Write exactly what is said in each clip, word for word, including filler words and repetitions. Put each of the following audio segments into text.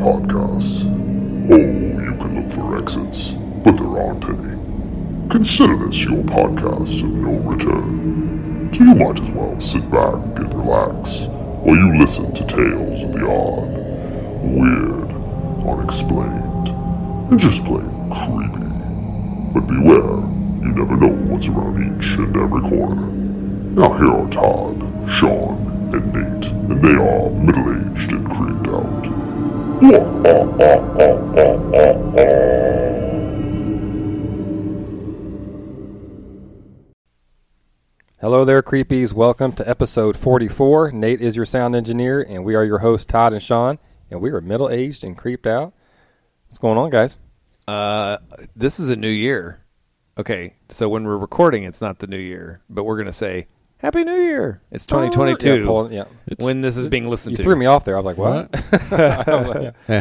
podcasts. Oh, you can look for exits, but there aren't any. Consider this your podcast of no return. So you might as well sit back and relax while you listen to tales of the odd, weird, unexplained, and just plain creepy. But beware, you never know what's around each and every corner. Now here are Todd, Sean, and Nate, and they are middle-aged and creeped out. Hello there, creepies. Welcome to episode forty-four. Nate is your sound engineer, and we are your hosts, Todd and Sean, and we are middle-aged and creeped out. What's going on, guys? Uh, this is a new year. Okay, so when we're recording, it's not the new year, but we're going to say, Happy New Year! It's twenty twenty-two, Oh, yeah, pull, yeah. when this is being listened you to. You threw me off there. I was like, what? I, was like, yeah. Yeah.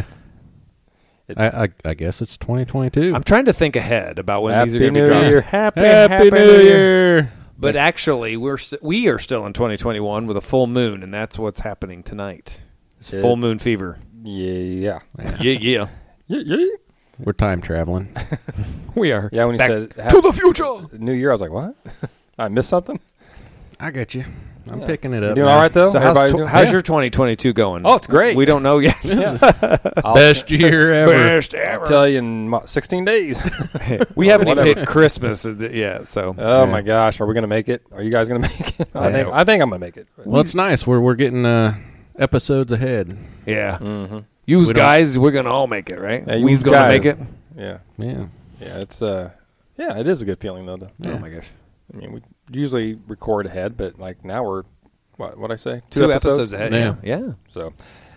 I, I, I guess it's twenty twenty-two. I'm trying to think ahead about when Happy these are going to be New dropped. Year. Happy, Happy, happy New Year! But actually, we're st- we are still in twenty twenty-one with a full moon, and that's what's happening tonight. It's It- full moon fever. Yeah. Yeah. Yeah, yeah. Yeah, yeah. We're time traveling. We are. Yeah, when you Back said to the future. New Year, I was like, what? I missed something? I get you. I'm Yeah. picking it You up. doing now. all right, though? So how's, Everybody tw- doing- how's Yeah. your twenty twenty-two going? Oh, it's great. We don't know yet. Yeah. I'll Best year ever. Best ever. tell you in mo- sixteen days. We haven't even Whatever. hit Christmas yet, so. Oh, Yeah. my gosh. Are we going to make it? Are you guys going to make it? I I think hope. I think I'm going to make it. Well, it's nice. We're we're getting uh, episodes ahead. Yeah. Mm-hmm. Use We don't- guys, we're going to all make it, right? Yeah, We's yous going to guys. make it. Yeah. Yeah. Yeah, it's uh, yeah, it is a good feeling though. To, Oh, my gosh. I mean, we usually record ahead, but like now we're what? What I say? Two, episodes. ahead. Yeah. Yeah. yeah. So,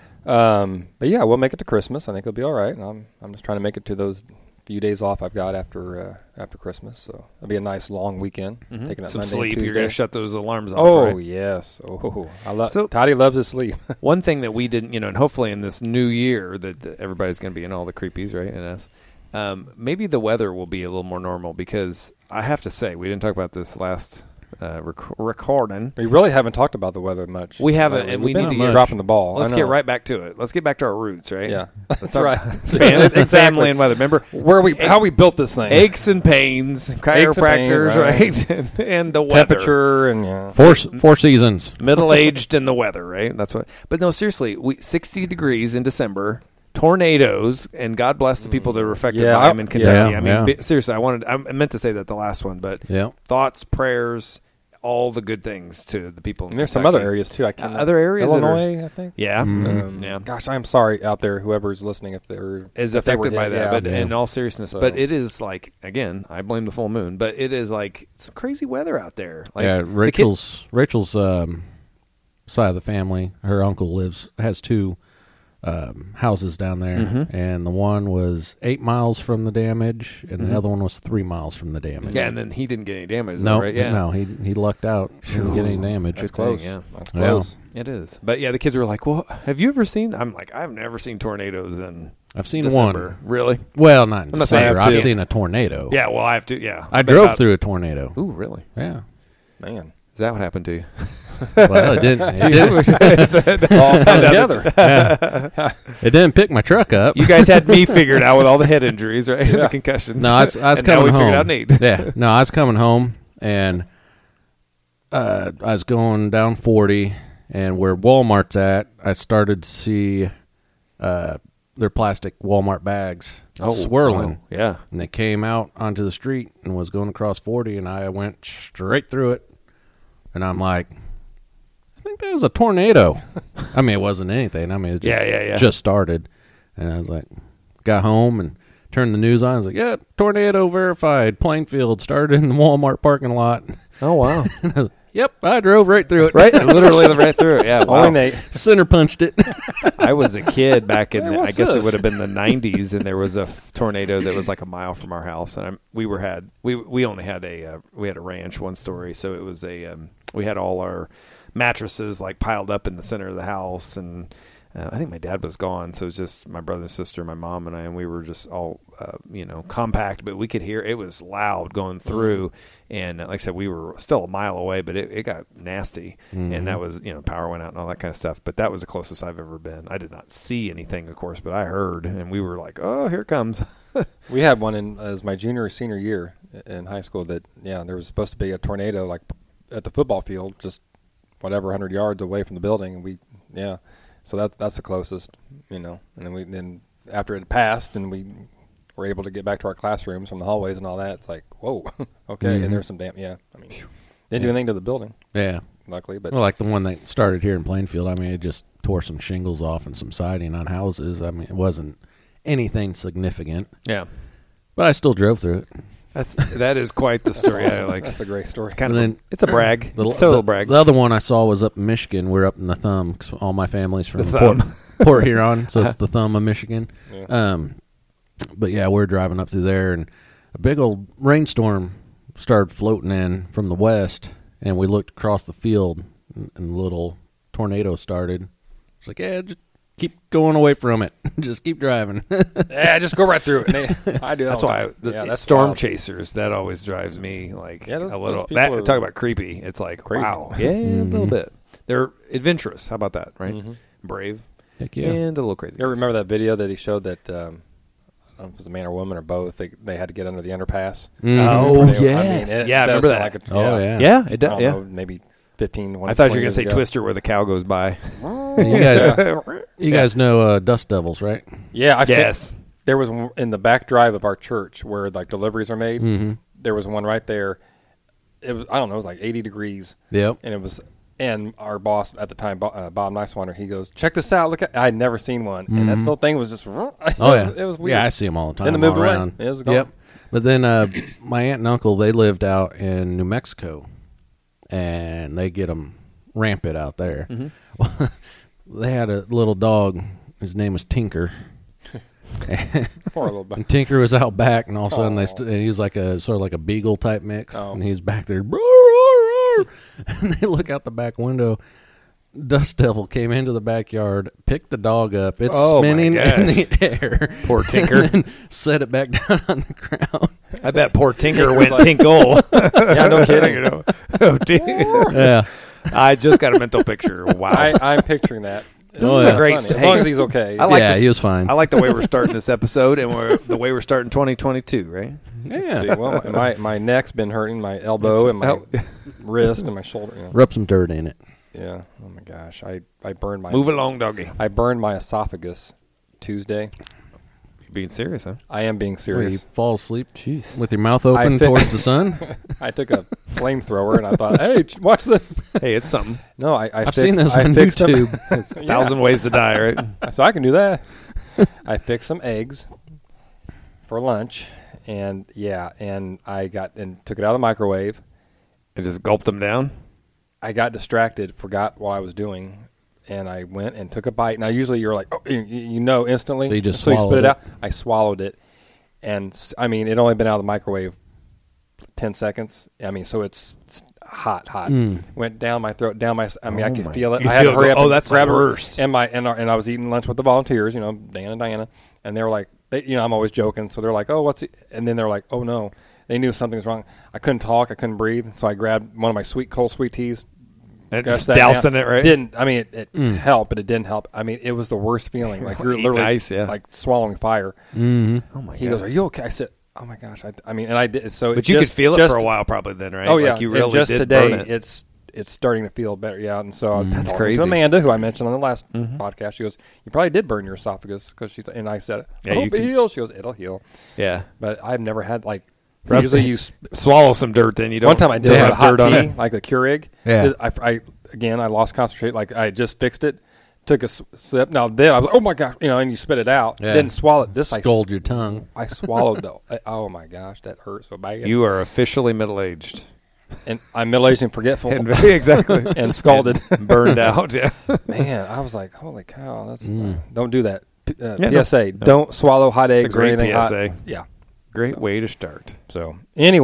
um, but yeah, we'll make it to Christmas. I think it'll be all right. And I'm I'm just trying to make it to those few days off I've got after uh, after Christmas. So it'll be a nice long weekend. Mhm. Taking that Some Monday sleep. and You're going to Tuesday. shut those alarms off, Oh right? yes. Oh, I love. So- Toddy loves his sleep. One thing that we didn't, you know, and hopefully in this new year that, that everybody's going to be in, all the creepies, right, and us, um, maybe the weather will be a little more normal, because I have to say, we didn't talk about this last uh, rec- recording. We really haven't talked about the weather much. We haven't, lately. and We've we been need to get- dropping the ball. I Let's know. get right back to it. Let's get back to our roots, right? Yeah, Let's that's talk right. about Family, Exactly. family and weather. Remember, Where we how we built this thing. aches and pains, chiropractors, pain, right, and, and the weather. Temperature and yeah. Four four seasons. Middle-aged in the weather, right? That's what. But no, seriously, we sixty degrees in December, tornadoes, and God bless the people that were affected Yeah, by I- them in Kentucky. yeah, I mean, yeah. bi- seriously, I wanted, I meant to say that the last one, but Yeah. thoughts, prayers, all the good things to the people. in And there's some Kentucky. other areas too. I can't. Uh, other areas that are- Illinois, I think. Yeah, Mhm. Um, yeah, Gosh, I'm sorry out there, whoever's listening, if they're is if they were affected by hit, that. yeah. But Yeah. in all seriousness, So- but it is like, again, I blame the full moon, but it is like some crazy weather out there. Like yeah. the kid- Rachel's Rachel's um, side of the family. Her uncle lives has two um, houses down there, Mhm. and the one was eight miles from the damage, and Mhm. the other one was three miles from the damage. yeah, and then he didn't get any damage. no, though, right? Yeah, no, he he lucked out. Didn't get any damage. That's Good thing, close. yeah. That's Yeah. close. It is. But yeah, the kids were like, well, have you ever seen? I'm like, I've never seen tornadoes in I've seen December. one. Really? Well, not in I'm not saying I December. have I've to. seen a tornado. Yeah, well, I have to, yeah. I But drove about- through a tornado. Ooh, really? Yeah. Man, Is that what happened to you? Well, it didn't. It didn't, it's all come together. yeah. It didn't pick my truck up. You guys had me figured out with all the head injuries, right? And Yeah. the concussions. No, I was, I was and now coming we home. figured out Nate. Yeah, no, I was coming home, and uh, I was going down forty, and where Walmart's at, I started to see uh, their plastic Walmart bags swirling, Oh, yeah. and they came out onto the street and was going across forty, and I went straight through it, and I'm like, I think that was a tornado. I mean, it wasn't anything. I mean, it just, Yeah, yeah, yeah. just started, and I was like, got home and turned the news on. I was like, yeah, tornado verified. Plainfield started in the Walmart parking lot. Oh, wow. Yep, I drove right through it. Right? Literally right through it. Yeah. Wow. Only Nate. Center punched it. I was a kid back in, Hey, the, I what's guess it this? would have been the nineties, and there was a f- tornado that was like a mile from our house, and I'm, we were had we we only had a uh, we had a ranch, one story, so it was a um, we had all our mattresses like piled up in the center of the house, and Uh, I think my dad was gone, so it was just my brother and sister, my mom and I, and we were just all, uh, you know, compact, but we could hear it was loud going through. And uh, like I said, we were still a mile away, but it, it got nasty. Mm-hmm. And that was, you know, power went out and all that kind of stuff. But that was the closest I've ever been. I did not see anything, of course, but I heard, and we were like, oh, here it comes. We had one in as my junior or senior year in high school that, yeah, there was supposed to be a tornado like at the football field, just whatever, one hundred yards away from the building. And we, yeah, so that, that's the closest, you know. And then we, then after it passed and we were able to get back to our classrooms from the hallways and all that, it's like, whoa, okay. Mm-hmm. And there's some damn, yeah, I mean, didn't do anything to the building, Yeah. luckily, but Well, like the one that started here in Plainfield, I mean, it just tore some shingles off and some siding on houses. I mean, it wasn't anything significant, Yeah. but I still drove through it. That's, that is quite the story. I like, that's a great story. it's kind And of, then- a, it's a brag. The, It's a total the, brag. The other one I saw was up in Michigan. We're up in the Thumb 'cause all my family's from The Port, Thumb. Port Huron, so it's the Thumb of Michigan. Yeah. Um, but yeah, we're driving up through there, and a big old rainstorm started floating in from the west, and we looked across the field, and, and a little tornado started. It's like, yeah, just keep going away from it. Just keep driving. Yeah, just go right through it. They- I do that That's all why the time. the yeah, that's storm wild. chasers, that always drives me like Yeah, those- a little. those people That are talk about creepy. It's like crazy. wow, yeah, a little bit. They're adventurous. How about that? Right, Mhm. brave, Heck yeah. and a little crazy. You ever remember that video that he showed that um, I don't know if it was a man or woman or both? They they had to get under the underpass. Mhm. Oh, They were- yes. it Yeah, I does remember sound that. Like a, Oh, yeah. Yeah, it I does. don't Yeah, know, maybe fifteen. I thought you were going gonna say Twister, where the cow goes by. You guys, you guys know uh, Dust Devils, right? Yeah, I've Yes. seen, there was one in the back drive of our church where like deliveries are made. Mm-hmm. There was one right there. It was I don't know, it was like eighty degrees, Yep. and it was. And our boss at the time, Bo- uh, Bob Nicewander, he goes, "Check this out! Look at I had never seen one, and that little thing was just it Oh was, yeah, it was weird. yeah. I see them all the time. Then it moved all away. around. It was gone. Yep. But then uh, my aunt and uncle, they lived out in New Mexico, and they get them rampant out there. Mm-hmm. They had a little dog. His name was Tinker. Poor little bug. And Tinker was out back, and all of a sudden they Aw. st- and he was like a sort of like a beagle type mix, Oh. and he's back there. "Roar, roar, roar." And they look out the back window. Dust Devil came into the backyard, picked the dog up. It's Oh, my spinning in gosh. the air. Poor Tinker. And then set it back down on the ground. I bet poor Tinker Tinker went was like- tinkle. Yeah, no kidding. You know? Oh, dear. Yeah. I just got a mental picture. Wow. I, I'm picturing that. This Oh, is yeah. a great great st- as long hey, as he's okay. I like yeah, this- he was fine. I like the way we're starting this episode, and we're the way we're starting twenty twenty-two, right? Let's see. Well, my my neck's been hurting, my elbow and my Oh. wrist and my shoulder. You know. Rub some dirt in it. Yeah. Oh my gosh, I I burned my Move along, doggy. I burned my esophagus Tuesday. You're being serious, huh? I am being Where you serious. fall asleep Jeez. with your mouth open I fi- towards the sun. I took a flamethrower and I thought, hey, ch- watch this. Hey, it's something. No, I, I I've fixed, seen those I on fixed them- YouTube. A thousand ways to die, right? So I can do that. I fixed some eggs for lunch, and yeah, and I got and took it out of the microwave. And just gulped them down. I got distracted, forgot what I was doing, and I went and took a bite. Now, usually you're like, oh, you, you know, instantly. So you just so you spit swallowed it it? out. I swallowed it, and s- I mean, it only been out of the microwave ten seconds. I mean, so it's, it's hot, hot. Mm. Went down my throat, down my. s- I mean, I Oh could my- feel it. you I had feel to hurry it up. go- oh, and that's the grab it. worst. And my and, our, and I was eating lunch with the volunteers. You know, Dan and Diana, and they were like, they, you know, I'm always joking. So they're like, oh, what's it? And then they're like, oh no, they knew something was wrong. I couldn't talk. I couldn't breathe. So I grabbed one of my sweet cold sweet teas. And Gushed just that dousing down. it, right? Didn't I mean it, it Mm. helped, but it didn't help. I mean, it was the worst feeling. Like you're Eating literally ice, yeah. like swallowing fire. Mm-hmm. Oh, my He God. goes, "Are you okay?" I said, "Oh my gosh!" I, I mean, and I did. So, But it you just, could feel it just, for a while probably then, right? Oh yeah, Like you and really just did today, burn it. it's it's starting to feel better. Yeah, and so I was That's talking crazy. to Amanda, who I mentioned on the last Mhm. podcast. She goes, "You probably did burn your esophagus," because she's and I said, Yeah, "I you hope could- it heals." She goes, "It'll heal," Yeah. but I've never had like. Rub- Usually, you s- Swallow some dirt, then you don't. one time I did don't it with have a hot dirt on tea, it. like the Keurig. Yeah. Did- I, I again, I lost concentration. Like I just fixed it, took a s- sip. Now then, I was oh my gosh, you know, and you spit it out. Yeah. Didn't swallow it. This I Scold s- your tongue. I swallowed though. I- oh my gosh, that hurt so bad. You are officially middle aged. and I'm middle aged and forgetful And exactly. and scalded. And burned out. Yeah. Man, I was like, holy cow, that's Mm. uh, don't do that. P- Uh, Yeah, P S A, no, no. don't swallow hot It's a eggs or great anything P S A. hot. Yeah. Great So- way to start. So anyway,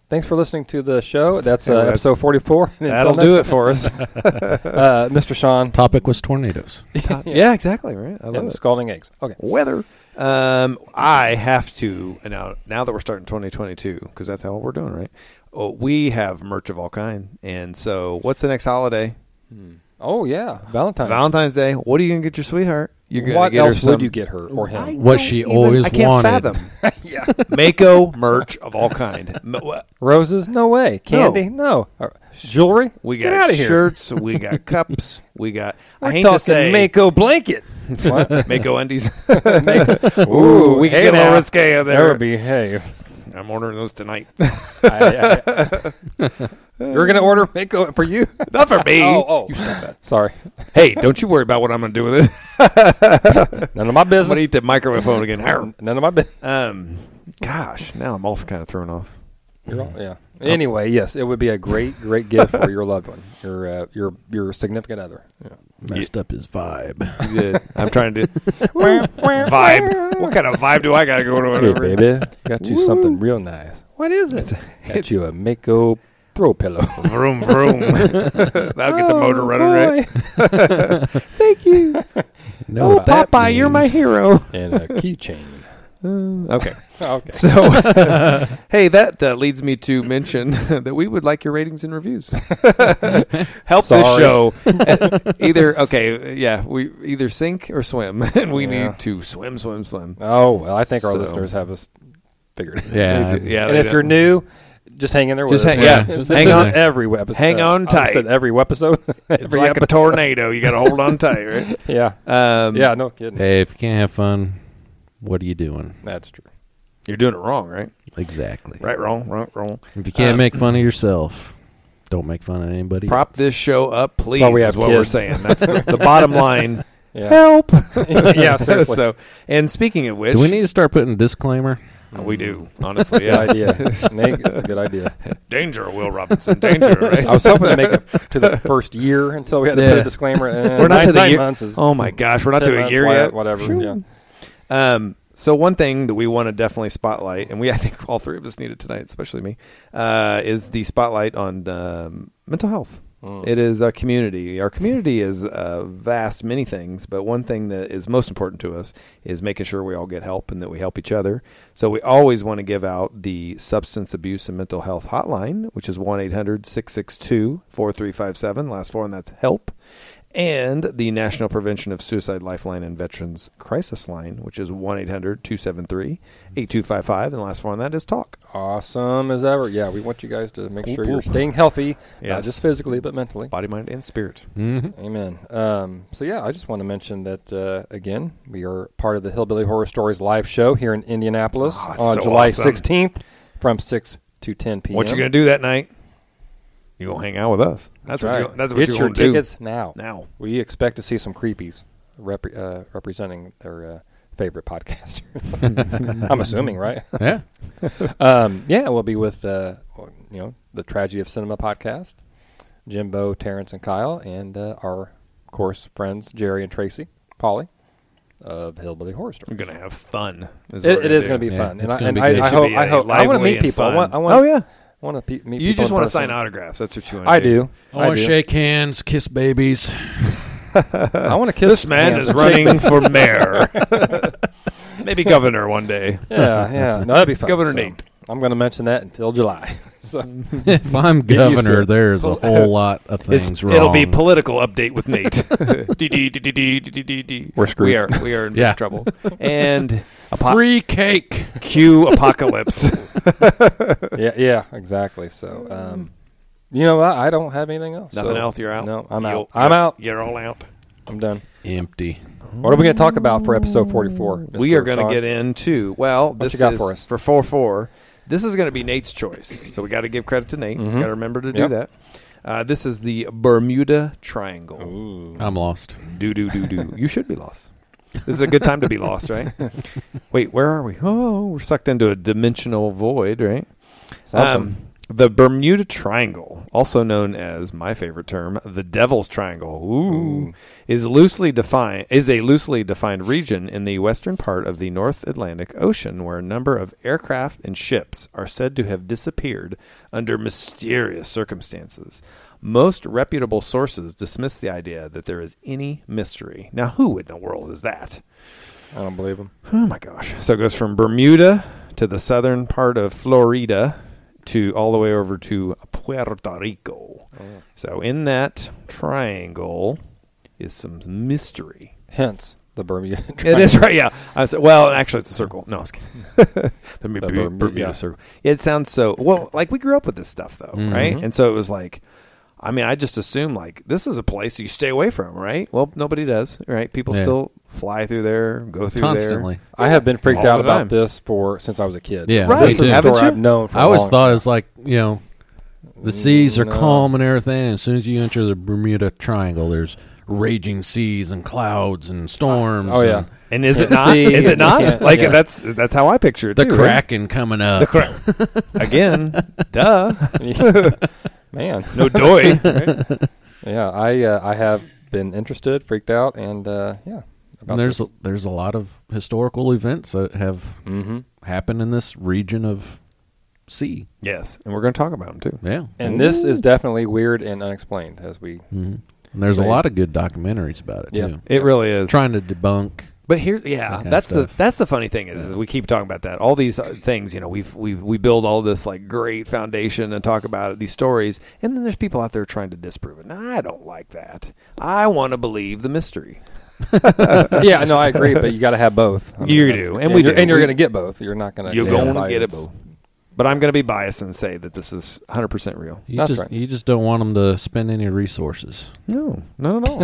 thanks for listening to the show. That's uh, Yeah, that's- episode forty-four. And That'll until do next it for us. time, uh, Mister Sean. Topic was tornadoes. Yeah, exactly. Right. I love And it. scalding eggs. Okay. Weather. Um, I have to now. Now that we're starting twenty twenty-two, because that's how we're doing, right? Oh, we have merch of all kind, and so what's the next holiday? Oh, yeah. Valentine's. Valentine's Day. What are you gonna get your sweetheart? You're gonna What get her else some, would you get her or him? What she always I can't wanted. fathom. yeah. Mako merch of all kind. M- what- Roses? No way. Candy? No. Uh, jewelry? We Get got out of here. shirts. We got cups. We got. We're I hate talking to say Mako blanket. What? Mako undies. Mako. Ooh, we hey can get a little now. risque out That there. would be, hey. I'm ordering those tonight. I, I, you're going to order Mako for you? Not for me. Oh, oh. You stop that. Sorry. Hey, don't you worry about what I'm going to do with it. None of my I'm going to business. eat the microphone phone again. Arr. None of my business. Um, gosh, now I'm all kind of thrown off. You're all, yeah. Anyway, yes, it would be a great, great gift for your loved one, your uh, your your significant other. Yeah. Messed up his vibe. You did. I'm trying to vibe. What kind of vibe do I got to go to? Hey, baby, got you something real nice. What is it? Got you a Mako throw pillow. Vroom, vroom. That'll get the motor Oh, running, right? Thank you. No, Oh, Popeye, you're my hero. And a keychain. Okay. Okay. So, hey, that uh, leads me to mention that we would like your ratings and reviews. Help this Sorry. show. Either, okay, yeah, we either sink or swim, and we Yeah. need to swim, swim, swim. Oh well, I think our So- listeners have us figured. Yeah. They do. yeah. And they if do. you're new, just hang in there. Just with hang- us. yeah, This hang isn't on. every episode. Hang on I tight. said every episode. it's every like episode. a tornado. You got to hold on tight, right? Yeah. Um, Yeah. No kidding. Hey, if you can't have fun, what are you doing? That's true. You're doing it wrong, right? Exactly. Right, wrong, wrong, wrong. If you can't Um, make fun of yourself, don't make fun of anybody. Prop else. this show up, please. why we is have what kids. we're saying. That's the, the bottom line. Yeah. Help. Yeah, seriously. So, and speaking of which, Do we need to start putting a disclaimer? Uh, we do, honestly. Good Yeah. idea. Nate, that's a good idea. Danger, Will Robinson. Danger, right? I was hoping to make it to the first year until we had to put Yeah. a disclaimer. Eh, We're not nine, to the nine year. months is Oh, my gosh. We're not ten to a months, year why- yet. Whatever. Sure. Yeah. Um, so one thing that we want to definitely spotlight, and we I think all three of us need it tonight, especially me, uh, is the spotlight on um, mental health. Mm. It is a community. Our community is uh, vast, many things, but one thing that is most important to us is making sure we all get help and that we help each other. So we always want to give out the Substance Abuse and Mental Health Hotline, which is one eight hundred six six two four three five seven, last four, and that's HELP. And the National Prevention of Suicide Lifeline and Veterans Crisis Line, which is one eight hundred two seven three eight two five five, and the last four on that is TALK. Awesome as ever. Yeah, we want you guys to make Whoop, sure you're whoop. staying healthy, not Yes. just physically, but mentally. Body, mind, and spirit. Mm-hmm. Amen. Um, so, yeah, I just want to mention that, uh, again, we are part of the Hillbilly Horror Stories live show here in Indianapolis Oh, that's on so July awesome. sixteenth from six to ten p.m. What you going to do that night? You going to hang out with us. That's, That's what right. you That's what Get you're your going to do. tickets now. Now. We expect to see some creepies rep- uh, representing their uh, favorite podcaster. I'm assuming, right? Yeah. um, yeah, we'll be with uh, well, you know the Tragedy of Cinema podcast, Jimbo, Terrence, and Kyle, and uh, our, of course, friends Jerry and Tracy, Polly, of Hillbilly Horror We're Stories. going to have fun. Is It, what we're it is do. going to be Yeah, fun, it's and I, gonna and be I, good. I It should hope be, I uh, hope I want to lively meet and people. I fun. want, I want, Oh, yeah. I want to pe- meet. You people just in want to person. sign autographs. That's what you want to I do. do. I want do. to shake hands, kiss babies. I want to kiss. This man hands. is running for mayor. Maybe governor one day. Yeah, yeah. No, that'd be fun. Governor So, Nate. I'm going to mention that until July. So If I'm Get used to governor, it. there's a whole lot of It's, things wrong. it'll be political update with Nate. D D D D D D D D. We're screwed. We are we are in Yeah. big trouble. And apo- free cake. cue apocalypse. yeah, yeah, exactly. So, um, you know, I, I don't have anything else. Nothing So, else. You're out. No, I'm You'll- out. I'm you're- out. You're all out. I'm done. Empty. What are we going to talk about for episode forty-four? We Mister are going to Sean? get into well. This you got is for us? for four four. This is going to be Nate's choice, so we got to give credit to Nate. Mhm. Got to remember to do Yep. that. Uh, this is the Bermuda Triangle. Ooh. I'm lost. Do do do do. You should be lost. This is a good time to be lost, right? Wait, where are we? Oh, we're sucked into a dimensional void, right? Something. Um, The Bermuda Triangle, also known as my favorite term, the Devil's Triangle, ooh, Ooh. is loosely defined is a loosely defined region in the western part of the North Atlantic Ocean where a number of aircraft and ships are said to have disappeared under mysterious circumstances. Most reputable sources dismiss the idea that there is any mystery. Now, who in the world is that? I don't believe them. Oh my gosh! So it goes from Bermuda to the southern part of Florida, to all the way over to Puerto Rico. Oh. So in that triangle is some mystery. Hence the Bermuda It Triangle. is right, yeah. I was, well, actually, it's a circle. No, I was kidding. the Bermuda, Bermuda, Bermuda yeah. circle. It sounds so well. Like we grew up with this stuff, though, Mhm. right? And so it was like, I mean, I just assume like this is a place you stay away from, right? Well, nobody does, right? People Yeah. still fly through there, go through Constantly. I have been freaked All out the about time. this for since I was a kid. Yeah, Right, me This too. is a haven't story you? I've known for I a always long thought time. it was like, you know, the seas are No. calm and everything. And as soon as you enter the Bermuda Triangle, there's raging seas and clouds and storms. Oh, yeah. and And is it Can't not? see, Is it and not? can't- Like yeah. that's that's how I picture it. the too, right? Kraken coming up. The crack. Again, duh. Man, No doy. Right? yeah, I uh, I have been interested, freaked out, and uh, yeah. About And there's this. a, there's a lot of historical events that have Mhm. happened in this region of sea. Yes, and we're going to talk about them too. Yeah, and this is definitely weird and unexplained, as we. Mhm. and there's Say- a lot of good documentaries about it Yep. too. It really is. Trying to debunk. But here, yeah, That kind of that's the stuff. that's the funny thing is, is we keep talking about that. All these uh, things, you know, we've we we build all this like great foundation and talk about it, these stories, and then there's people out there trying to disprove it. Now, I don't like that. I want to believe the mystery. Yeah, no, I agree, but you got to have both. I You that's- do, and we you're, do. and you're We- going to get both. You're not going to. You're Yeah. going to get it both. But I'm going to be biased and say that this is one hundred percent real. You That's just right. you just don't want them to spend any resources. No, not at all.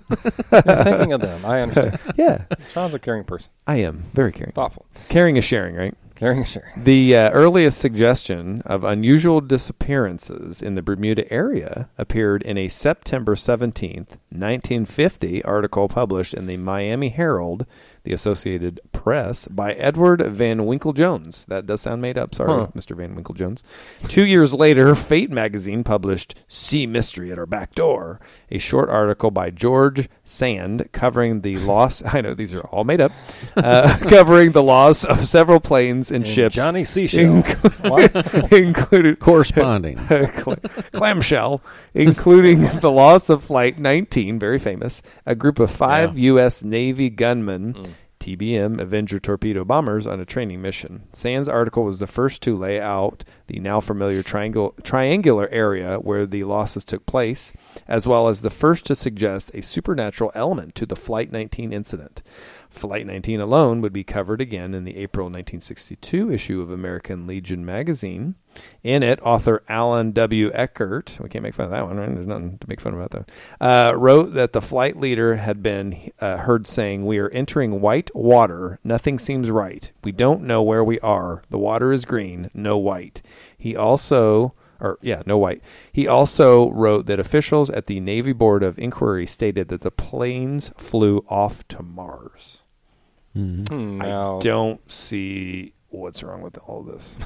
You're thinking of them. I understand. Yeah, Sean's a caring person, I am very caring. thoughtful, Caring is sharing, right? caring and sharing. The uh, earliest suggestion of unusual disappearances in the Bermuda area appeared in a September seventeenth, nineteen fifty article published in the Miami Herald, the Associated Press, by Edward Van Winkle Jones. That does sound made up. Sorry, Huh. Mister Van Winkle Jones. Two years later, Fate magazine published Sea Mystery at Our Back Door, a short article by George Sand covering the loss. I know these are all made up. Uh, covering the loss of several planes and, And ships. Johnny Seashell. Inclu- included Corresponding. Cl- clamshell, including the loss of Flight nineteen, very famous, a group of five Yeah. U S Navy gunmen, Mm. T B M Avenger torpedo bombers, on a training mission. Sand's article was the first to lay out the now familiar triangle, triangular area where the losses took place, as well as the first to suggest a supernatural element to the Flight nineteen incident. Flight nineteen alone would be covered again in the April nineteen sixty-two issue of American Legion magazine. In it, author Alan W. Eckert, we can't make fun of that one, right? There's nothing to make fun about that, uh, wrote that the flight leader had been uh, heard saying, "We are entering white water. Nothing seems right. We don't know where we are. The water is green, no white." He also... Or, yeah, no white. He also wrote that officials at the Navy Board of Inquiry stated that the planes flew off to Mars. Mhm. Hmm, I now, don't see what's wrong with all of this.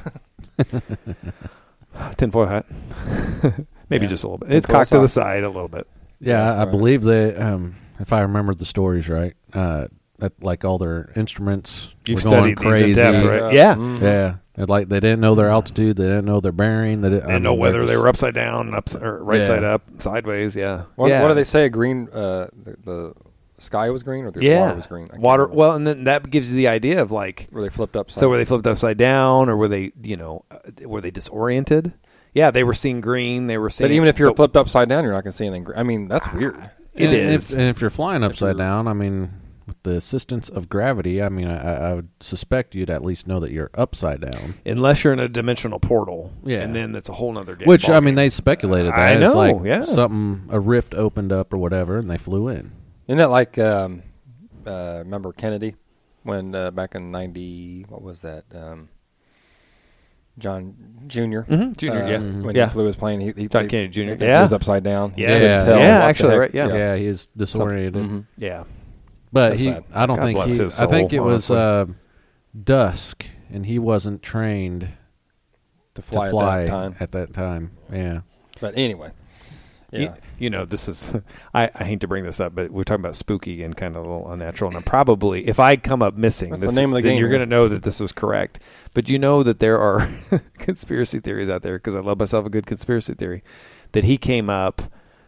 Tinfoil hat. Maybe Yeah. just a little bit. It's Tinfoil cocked to the sock. side a little bit. Yeah, Yeah, I right. believe they, um, if I remember the stories right, uh, that like all their instruments You've were going studied these in crazy. depth, right? Yeah. mhm. Yeah, and like they didn't know their altitude, they didn't know their bearing, they didn't, I didn't know whether they were upside down, up, or right Yeah. side up, sideways. Yeah. What, yeah. what do they say? Green. Uh, the, the sky was green, or the Yeah. water was green. I can't Water. remember. Well, and then that gives you the idea of like, were they flipped up? so were they flipped upside down, or were they, you know, uh, were they disoriented? Yeah, they were seeing green. They were seeing. But even if you're but flipped upside down, you're not going to see anything. Green. I mean, that's weird. It and is. If, and if you're flying upside you're- down, I mean, with the assistance of gravity, I mean, I, I would suspect you'd at least know that you're upside down. Unless you're in a dimensional portal, Yeah. and then it's a whole nother game. Which I ballgame. mean, they speculated that I it's know, like yeah. something a rift opened up or whatever, and they flew in. Isn't that like? Um, uh, remember Kennedy when uh, back in ninety? What was that? Um, John Junior Mhm, Junior, uh, yeah. When Yeah. he flew his plane, he, he John he- Kennedy Junior He, Yeah. he was upside down. He Yeah. couldn't Yeah. tell Yeah, what the actually, heck- right, yeah. Yeah, he is disoriented. Mhm. Yeah. But That's he, sad. I don't God think bless he. his I think soul, it was honestly. uh, dusk, and he wasn't trained to fly, to fly at that time. At that time, yeah. But anyway, yeah. You, you know, this is, I, I hate to bring this up, but we're talking about spooky and kind of a little unnatural. And I'm probably, if I come up missing, That's this, the name of the then game, you're man. going to know that this was correct. But you know that there are conspiracy theories out there, because I love myself a good conspiracy theory, that he came up,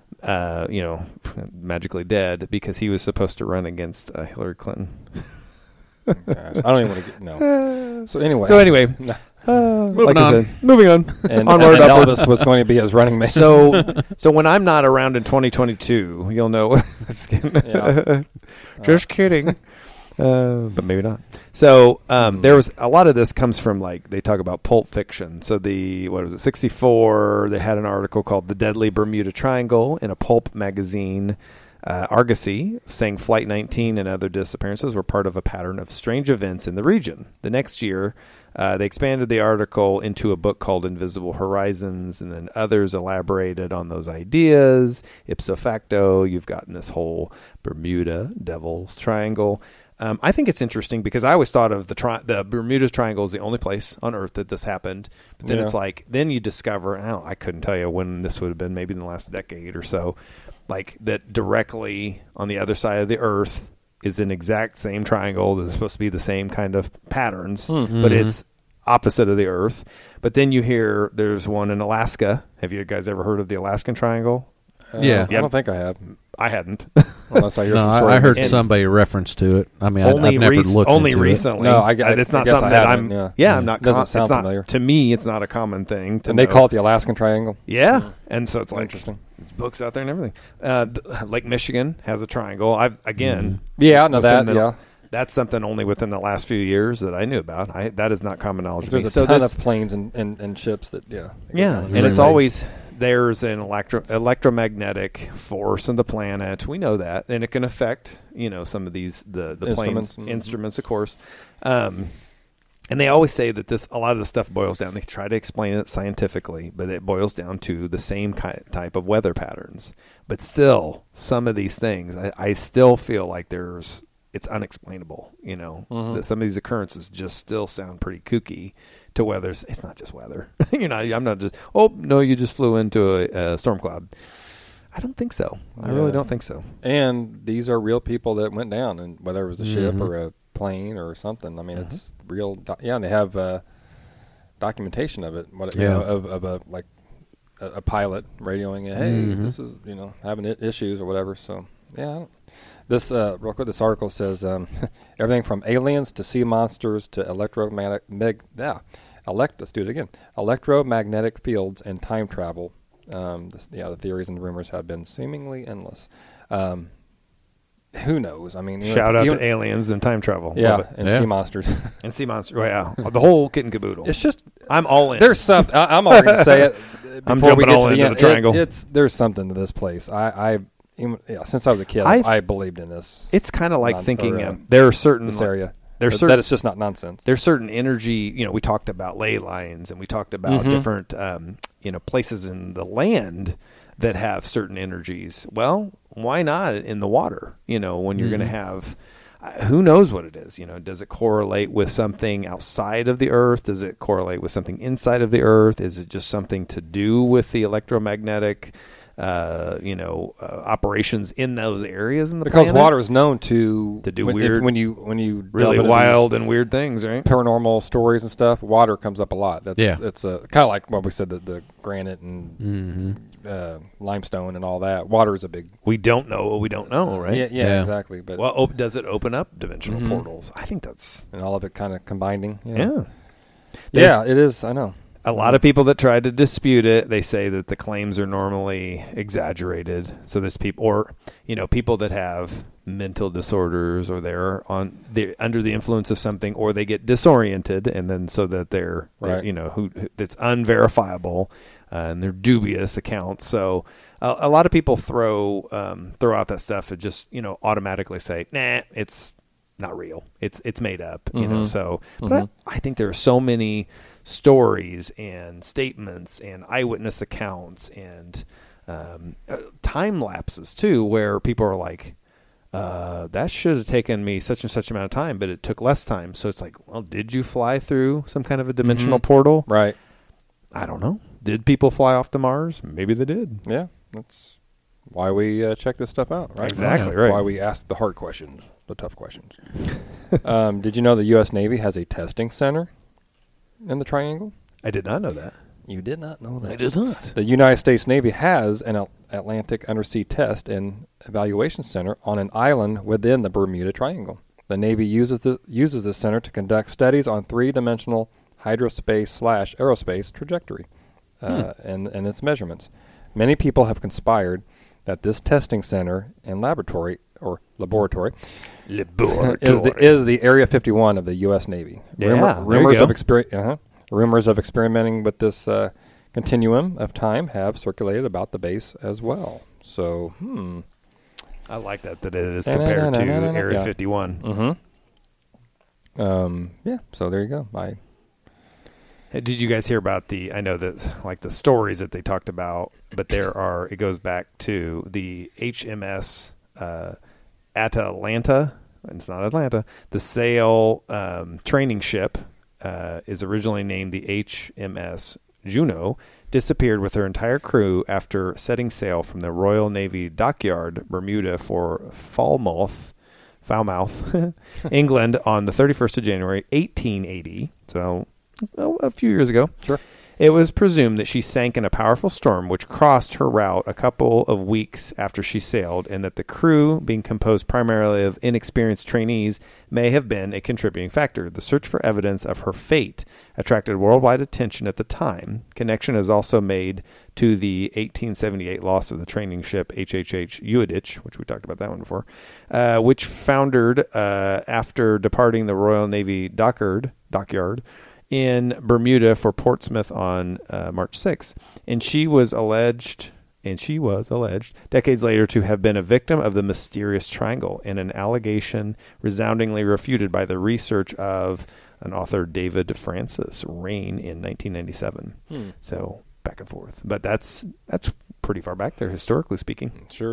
uh, you know, magically dead because he was supposed to run against uh, Hillary Clinton. Gosh, I don't even want to get, no. So anyway. So anyway, No. uh, Moving like I on. said, moving on. And, Onward, and upward. Elvis was going to be his running mate. So, so when I'm not around in twenty twenty-two, you'll know. Just kidding. Yeah. Just kidding. Uh, but maybe not. So um, there was a lot of this comes from, like, they talk about Pulp Fiction. So the what was it, sixty-four? They had an article called "The Deadly Bermuda Triangle" in a pulp magazine. Uh, Argosy, saying Flight nineteen and other disappearances were part of a pattern of strange events in the region. The next year, uh, they expanded the article into a book called Invisible Horizons, and then others elaborated on those ideas. Ipso facto, you've gotten this whole Bermuda Devil's Triangle. Um, I think it's interesting because I always thought of the tri- the Bermuda Triangle as the only place on Earth that this happened. But then Yeah. it's like, then you discover, I, don't, I couldn't tell you when this would have been, maybe in the last decade or so, like that directly on the other side of the Earth is an exact same triangle that's supposed to be the same kind of patterns, Mm-hmm. but it's opposite of the Earth. But then you hear there's one in Alaska. Have you guys ever heard of the Alaskan Triangle? Uh, Yeah. I don't think I have, I hadn't. unless I hear No, some I, story. I heard And- somebody reference to it. I mean, I, only I've never rec- looked only into recently. No, I gu- Uh, it's I not guess I something that haven't, I'm. yeah. Yeah, Yeah. I'm not. Doesn't com- sound it's not, familiar. to me. It's not a common thing. To And they know. call it the Alaskan Triangle. Yeah, and so it's That's like interesting. It's books out there and everything. Uh, th- Lake Michigan has a triangle. I've again. Yeah, I know within that. the- Yeah, That's something only within the last few years that I knew about. I, that is not common knowledge. to there's me. a so ton that's- of planes and, and, and ships that yeah. that go Yeah, down and there. it's Relays. always there's an electro electromagnetic force in the planet. We know that, and it can affect you know some of these the the Instruments. planes Mhm. instruments, of course. Um, and they always say that this a lot of the stuff boils down. They try to explain it scientifically, but it boils down to the same ki- type of weather patterns. But still, some of these things, I, I still feel like there's it's unexplainable. You know, Mhm. that some of these occurrences just still sound pretty kooky. To weather, it's not just weather. You're not. I'm not just. Oh no, you just flew into a, a storm cloud. I don't think so. I really Yeah. don't think so. And these are real people that went down, and whether it was a ship Mhm. or a plane or something. I mean, Mhm. it's real. Do- yeah, and they have uh, documentation of it. What you Yeah. know, of, of a like a, a pilot radioing it. Hey, Mhm. this is you know having I- issues or whatever. So yeah. I don't, this uh, real quick. This article says um, everything from aliens to sea monsters to electromagnetic. Meg, yeah, elect. Let's do it again. Electromagnetic fields and time travel. Um, this, yeah, the theories and rumors have been seemingly endless. Um, who knows? I mean, you know, Shout out even- to aliens and time travel. yeah, Love it. and Yeah. sea monsters. And sea monster. Oh, yeah, the whole kit and caboodle. It's just I'm all in. there's something. I, I'm already going to say it. I'm before we jumping get all to into end. the triangle. It, it's there's something to this place. I, I even, yeah, since I was a kid, I've- I believed in this. It's kind of like Non- thinking or, uh, um, there are certain this like, area. there's that, certain that it's just not nonsense. there's certain energy. You know, we talked about ley lines and we talked about Mhm. different um, you know places in the land that have certain energies. Well, why not in the water? You know, when you're Mhm. going to have. Uh, who knows what it is? You know, does it correlate with something outside of the Earth? Does it correlate with something inside of the Earth? Is it just something to do with the electromagnetic, uh, you know, uh, operations in those areas in the Because planet? water is known to To do when, if- weird- when you when you delve really into these wild and weird things, right? paranormal stories and stuff. Water comes up a lot. That's Yeah. it's a kind of like what we said, the, the granite and Mm-hmm. uh, limestone and all that. Water is a big We don't know what we don't know, right? yeah, yeah, Yeah. exactly. But Well, op- does it open up dimensional Mhm. portals? I think that's and all of it kind of combining. yeah. Yeah, There's yeah, it is. I know. a lot of people that try to dispute it. They say that the claims are normally exaggerated. So there's people, or you know, people that have mental disorders, or they're on they're under the influence of something, or they get disoriented, and then so that they're, they're Right. you know, who, who that's unverifiable, uh, and they're dubious accounts. So. A a lot of people throw um, throw out that stuff and just you know automatically say, "Nah, it's not real. It's it's made up." You know. Mhm. So, but Mhm. I, I think there are so many stories and statements and eyewitness accounts and um, uh, time lapses too, where people are like, uh, "That should have taken me such and such amount of time, but it took less time." So it's like, well, did you fly through some kind of a dimensional Mhm. portal? Right. I don't know. Did people fly off to Mars? Maybe they did. Yeah, that's why we uh, check this stuff out, right? Exactly, That's right. why we ask the hard questions, the tough questions. um, did you know the U S Navy has a testing center in the Triangle? I did not know that. You did not know that. I did not. The United States Navy has an Al- Atlantic Undersea Test and Evaluation Center on an island within the Bermuda Triangle. The Navy uses the, uses this center to conduct studies on three-dimensional hydrospace slash aerospace trajectory uh, hmm. and, and its measurements. Many people have conspired that this testing center and laboratory or laboratory, laboratory. is the is the Area fifty-one of the U S Navy. Yeah, Rumor, rumors of exper- uh-huh, rumors of experimenting with this uh, continuum of time have circulated about the base as well. So, hmm. I like that that it is compared to Area yeah. fifty-one. Mm-hmm. Um, yeah. So there you go. I. Hey, did you guys hear about the, I know that like the stories that they talked about, but there are, it goes back to the H M S uh, Atalanta, and it's not Atlanta, the sail um, training ship uh, is originally named the H M S Juno, disappeared with her entire crew after setting sail from the Royal Navy Dockyard, Bermuda for Falmouth, Falmouth, England on the thirty-first of January, eighteen eighty. So well, a few years ago. Sure. It was presumed that she sank in a powerful storm which crossed her route a couple of weeks after she sailed, and that the crew, being composed primarily of inexperienced trainees, may have been a contributing factor. The search for evidence of her fate attracted worldwide attention at the time. Connection is also made to the eighteen seventy-eight loss of the training ship H H H Ueditch, which we talked about that one before, uh, which foundered uh, after departing the Royal Navy Dockyard, dockyard in Bermuda for Portsmouth on uh, March sixth. And she was alleged, and she was alleged, decades later to have been a victim of the mysterious triangle, in an allegation resoundingly refuted by the research of an author, David Francis Rain, in nineteen ninety-seven. Hmm. So back and forth. But that's that's pretty far back there, historically speaking. Sure.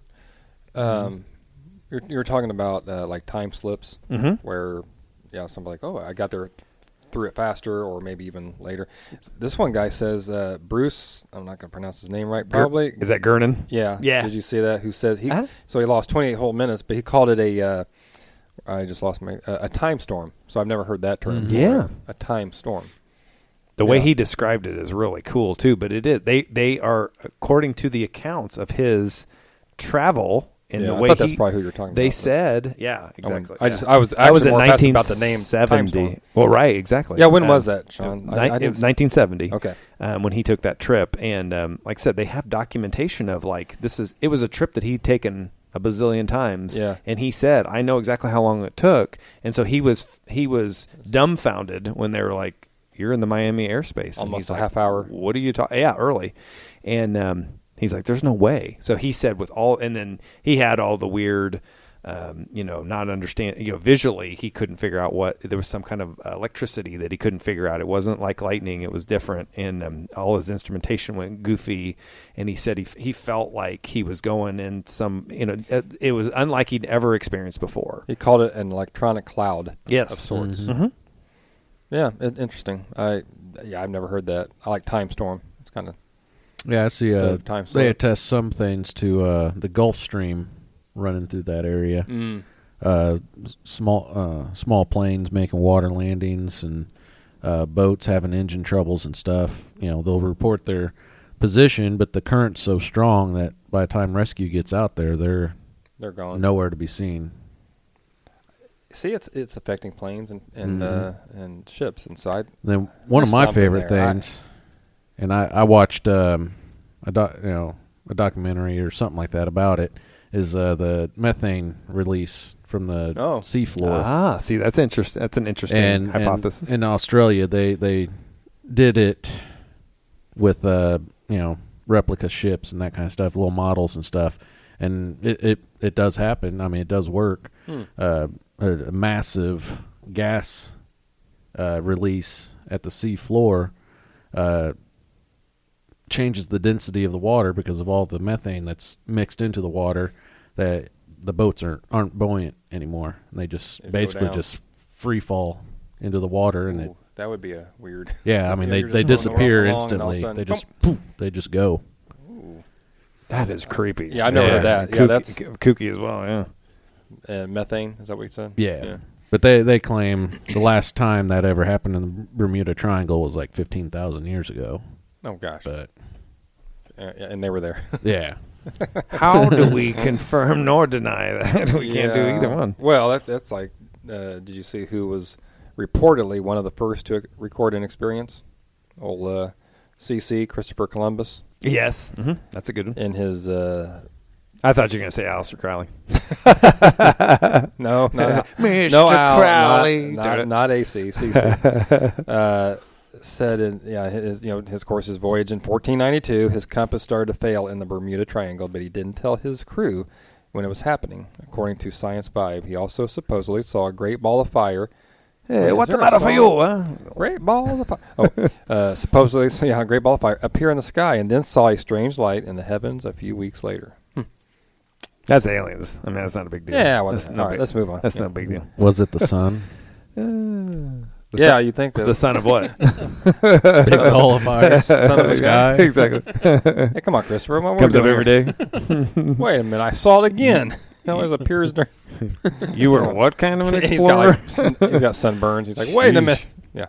Um, you're, you're talking about uh, like time slips mm-hmm. where, yeah, somebody like, oh, I got there through it faster, or maybe even later. This one guy says uh, Bruce. I'm not going to pronounce his name right. Probably Ger- is that Gernon? Yeah, yeah. Did you see that? Who says he? Uh-huh. So he lost twenty-eight whole minutes, but he called it a. Uh, I just lost my uh, a time storm. So I've never heard that term. Mm-hmm. Yeah, a time storm. The yeah. way he described it is really cool too. But it is they they are, according to the accounts of his travel. And yeah, the I way thought he, that's probably who you're talking they about. They said, yeah, exactly. I, I yeah. just, I was, I was actually in more nineteen about the name seventy. Well, right, exactly. Yeah, when um, was that, Sean? Ni- I, I it was nineteen seventy. Okay, um, when he took that trip, and um, like I said, they have documentation of like this is. It was a trip that he'd taken a bazillion times. Yeah, and he said, "I know exactly how long it took," and so he was he was dumbfounded when they were like, "You're in the Miami airspace." Almost and a like, half hour. What are you talking? Yeah, early, and um, he's like, "There's no way." So he said, with all, and then he had all the weird. Um, you know, not understand, you know, visually he couldn't figure out what, there was some kind of electricity that he couldn't figure out. It wasn't like lightning. It was different. And um, all his instrumentation went goofy. And he said he he felt like he was going in some, you know, it was unlike he'd ever experienced before. He called it an electronic cloud yes. of sorts. Mm-hmm. Mm-hmm. Yeah, it, interesting. I Yeah, I've never heard that. I like time storm. It's kind of. Yeah, I see. Uh, time they attest some things to uh, the Gulf Stream running through that area. Mm. Uh, small uh, small planes making water landings, and uh, boats having engine troubles and stuff. You know, they'll report their position, but the current's so strong that by the time rescue gets out there, they're they're gone, nowhere to be seen. See, it's it's affecting planes and and, mm-hmm. uh, and ships inside. Then one of my favorite there. things, I, and I, I watched um, a doc, you know a documentary or something like that about it. Is uh, the methane release from the oh. seafloor. Ah, see, that's interesting. That's an interesting and, hypothesis. And in Australia, they, they did it with uh, you know replica ships and that kind of stuff, little models and stuff, and it it, it does happen. I mean, it does work. Hmm. Uh, a, a massive gas uh, release at the seafloor uh, changes the density of the water because of all the methane that's mixed into the water, that the boats are, aren't buoyant anymore. And they just They basically just free fall into the water, and Ooh. it That would be a weird. Yeah, I mean Yeah, they, you're they just moving disappear along and all of a instantly. sudden, They just poof, they just go. Ooh. That is creepy. Yeah, I've never Yeah. heard that. Yeah, Kooky, that's kooky as well. Yeah. uh, methane. Is that what you said? Yeah. But they, they claim the last time that ever happened in the Bermuda Triangle was like fifteen thousand years ago. Oh gosh. But Uh, yeah, and they were there. yeah, How do we confirm nor deny that? We can't do Yeah. either one. Well, that, that's like. Uh, did you see who was reportedly one of the first to record an experience? Old uh, C C Christopher Columbus Yes. Mm-hmm. That's a good one. in his. Uh, I thought you were going to say Aleister Crowley. no, not Mister no Al, Crowley. not, not, not A C, C C. uh, said in yeah his you know his course his voyage in fourteen ninety-two, his compass started to fail in the Bermuda Triangle, but he didn't tell his crew when it was happening. According to Science Vibe, he also supposedly saw a great ball of fire. Hey, Is what's the there a matter for song? you, huh? Great ball of fire. Oh, uh, supposedly, so yeah, a great ball of fire appear in the sky, and then saw a strange light in the heavens a few weeks later. Hmm. That's aliens. I mean, that's not a big deal. Yeah, well, that's all no right, big, let's move on. That's Yeah. no big deal. was it the sun? Uh, the Yeah, son, you think that the son of what? Big ball of fire, Son of the sky. Exactly. Hey, come on, Christopher. What Comes we're up doing every here. day. Wait a minute, I saw it again. No, it appears during. You were what kind of an he's explorer? got like, sun, he's got sunburns. He's like, wait a Sheesh. minute. Yeah.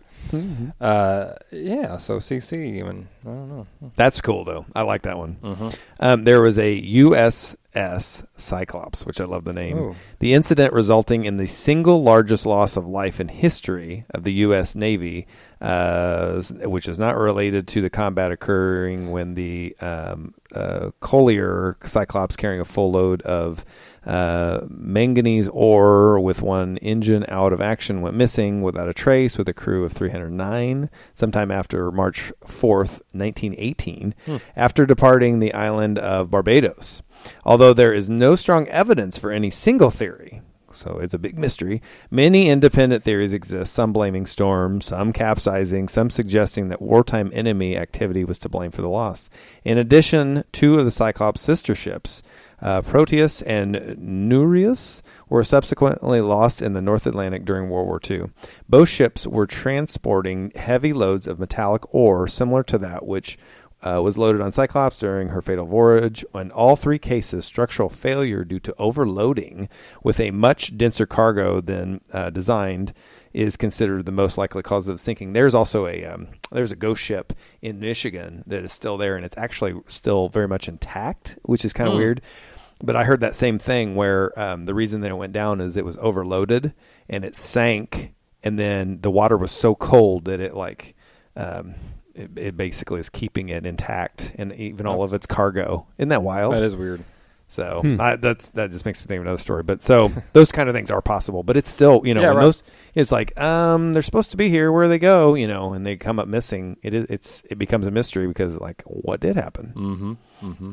Uh, yeah. So C C. I mean, I don't know. That's cool, though. I like that one. Mm-hmm. Um, there was a U S S Cyclops, which I love the name. Ooh. The incident resulting in the single largest loss of life in history of the U S Navy, uh, which is not related to the combat occurring when the um, uh, Collier Cyclops carrying a full load of uh, manganese ore with one engine out of action went missing without a trace with a crew of three hundred nine sometime after March fourth, nineteen eighteen, Hmm. after departing the island of Barbados. Although there is no strong evidence for any single theory, so it's a big mystery, many independent theories exist, some blaming storms, some capsizing, some suggesting that wartime enemy activity was to blame for the loss. In addition, two of the Cyclops' sister ships, uh, Proteus and Nereus, were subsequently lost in the North Atlantic during World War Two. Both ships were transporting heavy loads of metallic ore similar to that which Uh, was loaded on Cyclops during her fatal voyage. In all three cases, structural failure due to overloading with a much denser cargo than uh, designed is considered the most likely cause of sinking. There's also a um, there's a ghost ship in Michigan that is still there, and it's actually still very much intact, which is kind of Hmm. weird. But I heard that same thing where um, the reason that it went down is it was overloaded and it sank, and then the water was so cold that it like. Um, It, it basically is keeping it intact and even all That's- of its cargo. Isn't that wild? That is weird. So Hmm. I, that's that just makes me think of another story. But so those kind of things are possible. But it's still, you know, Yeah, when right. those it's like um they're supposed to be here. Where they go, you know, and they come up missing. It is it's it becomes a mystery because like what did happen? Mm-hmm. Mm-hmm.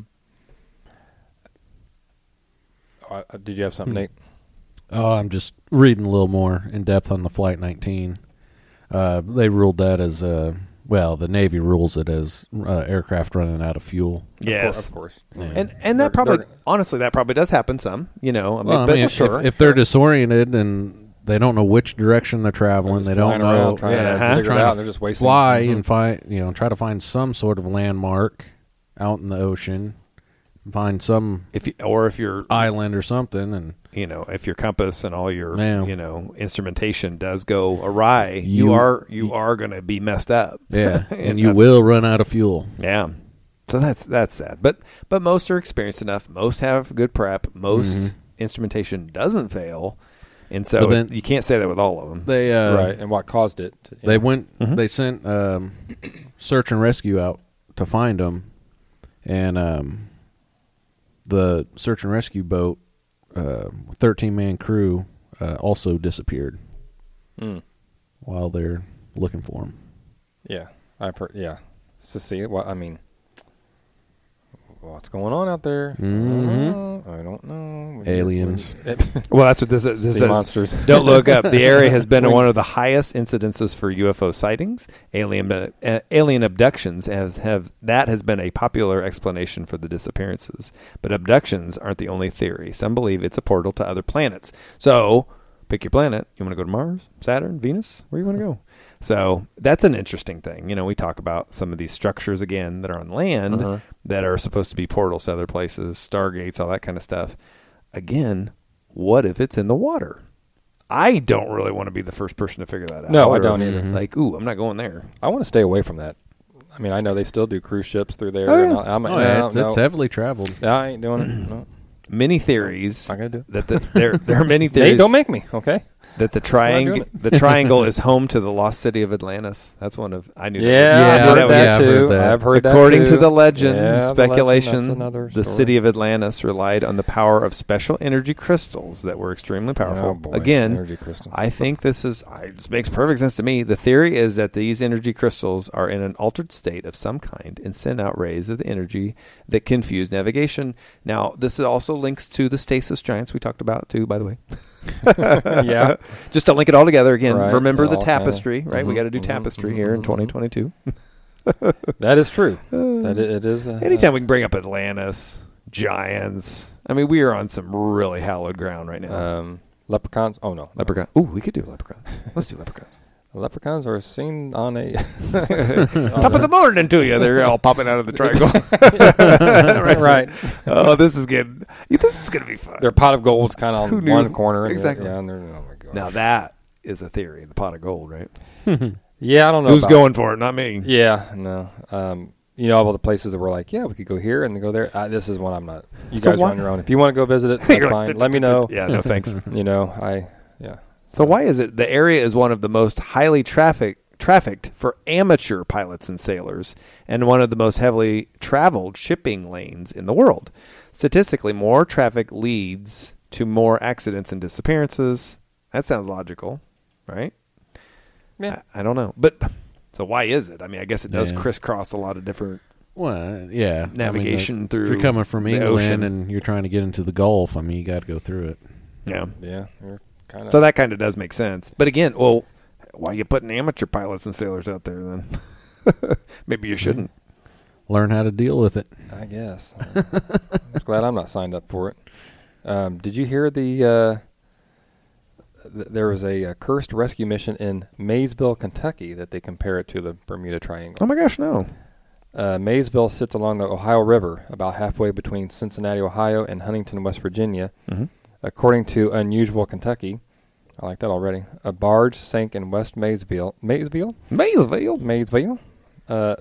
Uh, did you have something, Hmm. Nate? Oh, I'm just reading a little more in depth on the Flight nineteen. Uh, they ruled that as uh, well. The Navy rules it as uh, aircraft running out of fuel. Yes. Of course. Of Yeah. course. And and They're- that probably they're- honestly that probably does happen some. You know, I mean, Well, I but mean, if, sure, if, if they're sure. disoriented and they don't know which direction they're traveling, Just they don't flying know. around trying yeah, to huh? figure it Trying out. to And they're just wasting. fly Mhm. and find, you know, try to find some sort of landmark out in the ocean, find some if you, or if you're island or something, and you know, if your compass and all your, Yeah. you know, instrumentation does go awry, you, You- are you are going to be messed up. yeah, And and you that's- will run out of fuel. Yeah. So that's that's sad. But but most are experienced enough. Most have good prep. Most Mhm. instrumentation doesn't fail, and so But then- it- you can't say that with all of them. They uh, Right. And what caused it? To, They went. Mhm. They sent um, search and rescue out to find them, and um, the search and rescue boat, uh, thirteen man crew, uh, also disappeared Mm. while they're looking for them. Yeah. I've heard. Yeah. It's to see what I mean. What's going on out there? Mhm. I don't know. Aliens. Well, that's what this is. This Sea says. monsters. Don't look up. The area has been one of the highest incidences for U F O sightings, alien uh, alien abductions. As have that has been a popular explanation for the disappearances. But abductions aren't the only theory. Some believe it's a portal to other planets. So, pick your planet. You want to go to Mars, Saturn, Venus? Where you want to go? So that's an interesting thing. You know, we talk about some of these structures again that are on land Uh-huh. that are supposed to be portals to other places, stargates, all that kind of stuff. Again, what if it's in the water? I don't really want to be the first person to figure that out. No, I Or, don't either. Like, ooh, I'm not going there. I want to stay away from that. I mean, I know they still do cruise ships through there. Oh, and yeah. all- I'm, Oh, no, yeah, it's, no, it's heavily traveled. no, I ain't doing it. No, Many theories not gonna do it. that the, there there are many Nate, theories don't make me. Okay. that the doing triangle it. the triangle is home to the lost city of Atlantis. That's one of I knew. Yeah, that. Yeah, I've heard that that, was- yeah, I've too. heard that. I've heard According that to too. the legend Yeah, and the legend, speculation, that's another the story. city of Atlantis relied on the power of special energy crystals that were extremely powerful. Oh, boy. Again, Energy crystal. I think this is I, this makes perfect sense to me. The theory is that these energy crystals are in an altered state of some kind and send out rays of the energy that confuse navigation. Now, this also links to the stasis giants we talked about too, by the way. Yeah. Just to link it all together again. Right. Remember It the all kinda- tapestry, right? We Mhm, got to do mhm, tapestry mhm, here in mhm. twenty twenty-two. That is true. That it, it is. A, Anytime we can bring up Atlantis, giants. I mean, we are on some really hallowed ground right now. um, leprechauns. Oh no, Leprechaun. Ooh, we could do leprechaun. Let's do leprechauns. leprechauns are seen on a Top of the morning to you. They're all popping out of the triangle. right. Oh, this is good. This is going to be fun. Their pot of gold's kind of Who on knew? one corner. And Exactly. They're, yeah, and they're, oh my god. Now that is a theory. The pot of gold, right? Yeah, I don't know. Who's about- going for it? Not me. Yeah, no. Um, you know, all the places that were like, yeah, we could go here and go there. Uh, this is one I'm not. You So guys why- are on your own. If you want to go visit it, that's You're like, fine. Let me know. Yeah, no thanks. You know, I yeah. So why is it the area is one of the most highly traffic trafficked for amateur pilots and sailors and one of the most heavily traveled shipping lanes in the world? Statistically, more traffic leads to more accidents and disappearances. That sounds logical, right? Yeah. I, I don't know. But so why is it? I mean, I guess it does Yeah. crisscross a lot of different Well, yeah. I mean, navigation like, through If you're coming from the England ocean. and you're trying to get into the Gulf, I mean, you got to go through it. Yeah. Yeah, you're kind of. So that kind of does make sense. But again, well, why are you putting amateur pilots and sailors out there then? Maybe you shouldn't. Learn how to deal with it. I guess. I'm glad I'm not signed up for it. Um, did you hear the? Uh, th- there was a, uh cursed rescue mission in Maysville, Kentucky, that they compare it to the Bermuda Triangle. Oh my gosh, no. Uh, Maysville sits along the Ohio River, about halfway between Cincinnati, Ohio, and Huntington, West Virginia. Mm-hmm. According to Unusual Kentucky, I like that already. A barge sank in West Maysville. Maysville? Maysville. Maysville? Uh,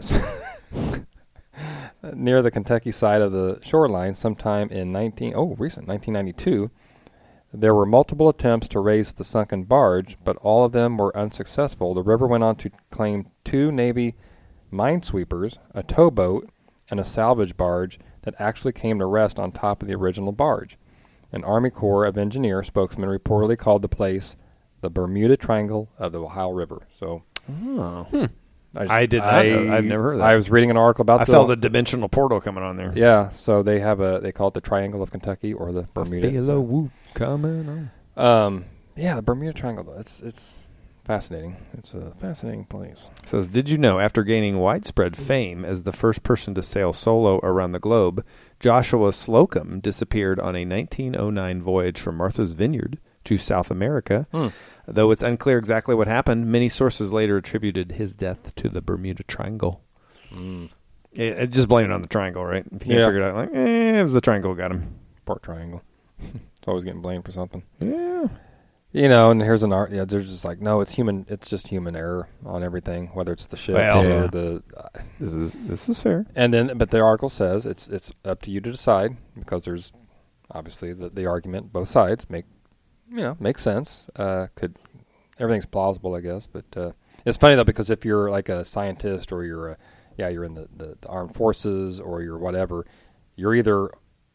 near the Kentucky side of the shoreline sometime in nineteen oh recent nineteen ninety-two. There were multiple attempts to raise the sunken barge, but all of them were unsuccessful. The river went on to claim two Navy minesweepers, a towboat, and a salvage barge that actually came to rest on top of the original barge. An Army Corps of Engineer spokesman reportedly called the place the Bermuda Triangle of the Ohio River. So Oh. just- I did not know- I've never heard of that. I was reading an article about I the, felt a dimensional portal coming on there. Yeah, so they have a they call it the Triangle of Kentucky or the I Bermuda. feel a whoop coming on. Um, yeah, the Bermuda Triangle. Though it's it's fascinating. It's a fascinating place. It says, did you know after gaining widespread fame as the first person to sail solo around the globe, Joshua Slocum disappeared on a nineteen oh nine voyage from Martha's Vineyard to South America. Hmm. Though it's unclear exactly what happened, many sources later attributed his death to the Bermuda Triangle. Mm. It, it just blame it on the triangle, right? If you can't Yeah. figure it out, like, eh, it was the triangle got him. Port Triangle. It's always getting blamed for something. Yeah. You know, and here's an art. Yeah, there's just like no, it's human. It's just human error on everything, whether it's the ships Well, or yeah. the. Uh, This is this is fair. and then, but the article says it's it's up to you to decide because there's obviously the the argument both sides make, you know, makes sense. Uh, could everything's plausible, I guess, but uh, it's funny though because if you're like a scientist or you're a yeah you're in the, the, the armed forces or you're whatever, you're either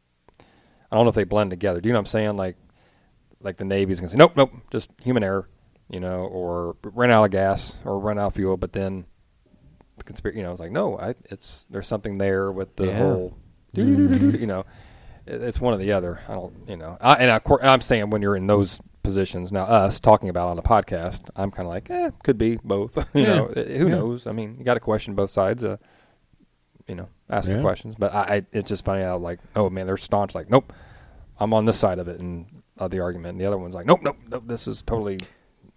I don't know if they blend together. Do you know what I'm saying? Like. Like the Navy's gonna say, nope, nope, just human error, you know, or run out of gas or run out of fuel. But then the conspiracy, you know, it's like, no, I, it's there's something there with the Yeah. whole, doo-doo-doo-doo-doo, you know, it, it's one or the other. I don't, you know, I, and, I, and I'm saying when you're in those positions now, us talking about on a podcast, I'm kind of like, eh, could be both. you Yeah. know, eh, who Yeah. knows? I mean, you got to question both sides. Uh, you know, ask the Yeah. questions. But I, I, it's just funny how like, oh man, they're staunch. Like, nope, I'm on this side of it, and. Of the argument, and the other one's like, nope, nope, nope. This is totally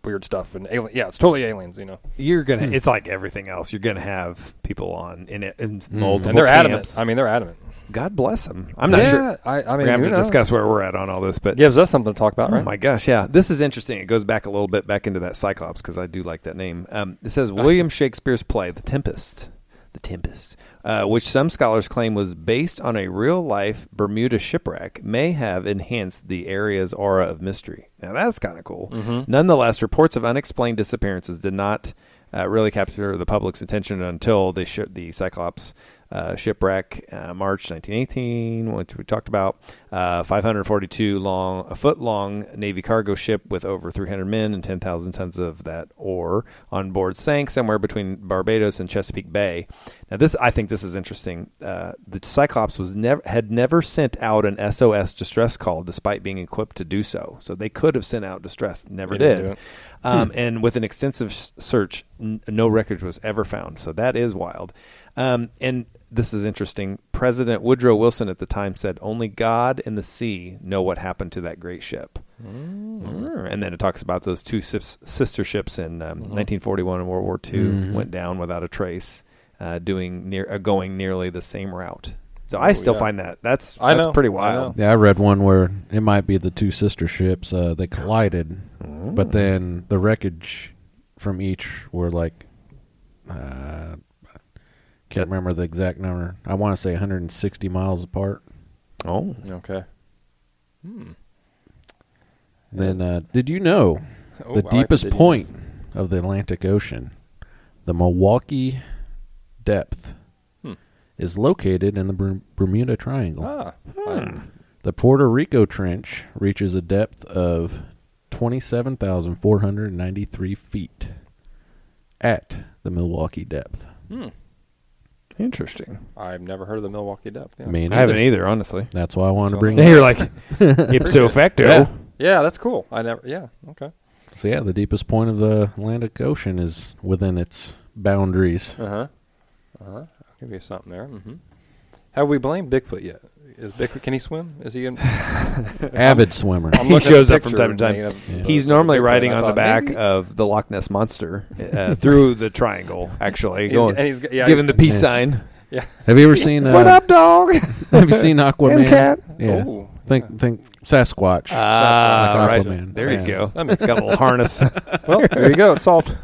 weird stuff and alien. Yeah, it's totally aliens. You know, You're gonna. It's like everything else. You're gonna have people on in it in multiple. and they're camps. adamant. I mean, they're adamant. God bless them. I'm not yeah, sure. I, I mean, We're gonna have who to knows? discuss where we're at on all this, but Gives us something to talk about, oh right? my gosh, yeah, this is interesting. It goes back a little bit back into that Cyclops because I do like that name. Um, it says William Shakespeare's play, The Tempest, The Tempest, uh, which some scholars claim was based on a real-life Bermuda shipwreck, may have enhanced the area's aura of mystery. Now that's kind of cool. Mm-hmm. Nonetheless, reports of unexplained disappearances did not uh, really capture the public's attention until the sh- the Cyclops. Uh, shipwreck, uh, March nineteen eighteen, which we talked about. Uh, five hundred forty-two long, a foot long Navy cargo ship with over three hundred men and ten thousand tons of that ore on board sank somewhere between Barbados and Chesapeake Bay. Now, this I think this is interesting. Uh, the Cyclops was never had never sent out an S O S distress call, despite being equipped to do so. So they could have sent out distress, never They didn't did. do it. Um, hmm. And with an extensive s- search, n- no wreckage was ever found. So that is wild. Um, and this is interesting. President Woodrow Wilson at the time said, "Only God and the sea know what happened to that great ship." Mm. And then it talks about those two sis- sister ships in um, mm-hmm. nineteen forty-one and World War Two mm-hmm. went down without a trace, uh, doing near uh, going nearly the same route. So I still yeah. find that that's I that's know. pretty I wild. Yeah, I read one where it might be the two sister ships. Uh, they collided, Mm. but then the wreckage from each were like, uh, can't remember the exact number. I want to say one hundred sixty miles apart. Oh, Okay. Hmm. Then, uh, did you know Oh, the I like deepest the did you point knows. of the Atlantic Ocean, the Milwaukee Depth, Hmm. is located in the Ber- Bermuda Triangle. Ah, Hmm. The Puerto Rico Trench reaches a depth of twenty-seven thousand four hundred ninety-three feet at the Milwaukee Depth. hmm. interesting. I've never heard of the Milwaukee Depth. Yeah, I mean, I haven't either, honestly. that's why I wanted to So- bring Yeah, it. you're like ipso facto. Yeah. yeah, that's cool. I never. Yeah, okay. So yeah, the deepest point of the Atlantic Ocean is within its boundaries. Uh huh. Uh huh. I'll give you something there. Mm-hmm. Have we blamed Bigfoot yet? Is Bigfoot? Can he swim? Is he in? Avid swimmer. I'm He looking shows at up the from time to picture, time. man, of He's the- normally Bigfoot, riding and I on the thought, back maybe- of the Loch Ness Monster uh, through the triangle, actually, He's, going, and he's yeah, giving the peace Yeah. sign. yeah. Have you ever seen? Uh, What up, dog? Have you seen Aquaman? cat? Yeah. Oh, Think yeah. think Sasquatch. Ah, Like right. Aquaman. There Yeah. you go. That makes Got a little harness. Well, there you go. It's solved.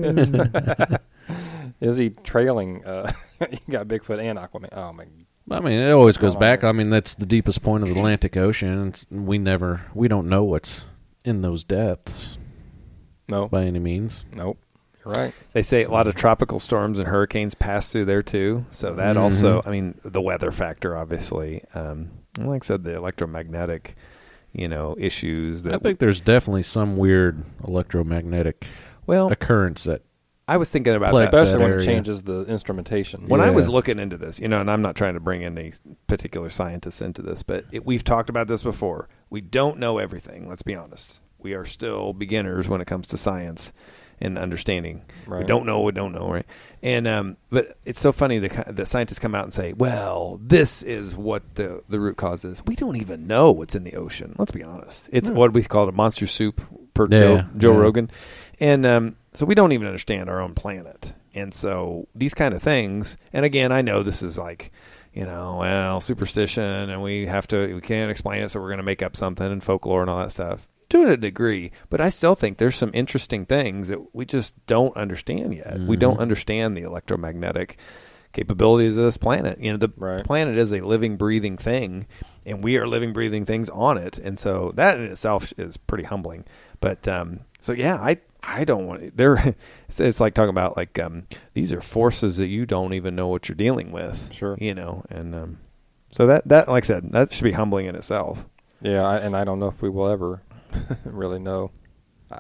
It's- Is he trailing? Uh, you got Bigfoot and Aquaman. Oh my! I mean, it always goes Come on back. here. I mean, that's the deepest point of the Atlantic Ocean. It's- We never, we don't know what's in those depths No, by any means. nope. You're right. They say a lot of tropical storms and hurricanes pass through there too. So that Mhm. also, I mean, the weather factor, obviously. Um, and like I said, the electromagnetic, you know, issues. That I think there's definitely some weird electromagnetic well, occurrence that. I was thinking about Like that. Especially that when it area. changes the instrumentation. When I Yeah. was looking into this, you know, and I'm not trying to bring any particular scientists into this, but it, we've talked about this before. We don't know everything. Let's be honest. We are still beginners when it comes to science and understanding. We Right. don't know. We don't know, right? And um, but it's so funny that the scientists come out and say, "Well, this is what the the root cause is." We don't even know what's in the ocean. Let's be honest. It's Yeah. what we call a monster soup per Yeah, Joe, Joe yeah. Rogan, and um, so we don't even understand our own planet. And so these kind of things, and again, I know this is like, you know, well, superstition, and we have to, we can't explain it, so we're going to make up something and folklore and all that stuff. To a degree, but I still think there's some interesting things that we just don't understand yet. Mm-hmm. We don't understand the electromagnetic capabilities of this planet. You know, the Right. planet is a living, breathing thing, and we are living, breathing things on it. And so that in itself is pretty humbling. But um, so yeah, I I don't want there. It's, it's like talking about like um, these are forces that you don't even know what you're dealing with. Sure. You know, and um, so that that like I said, that should be humbling in itself. Yeah, I, and I don't know if we will ever really know. I,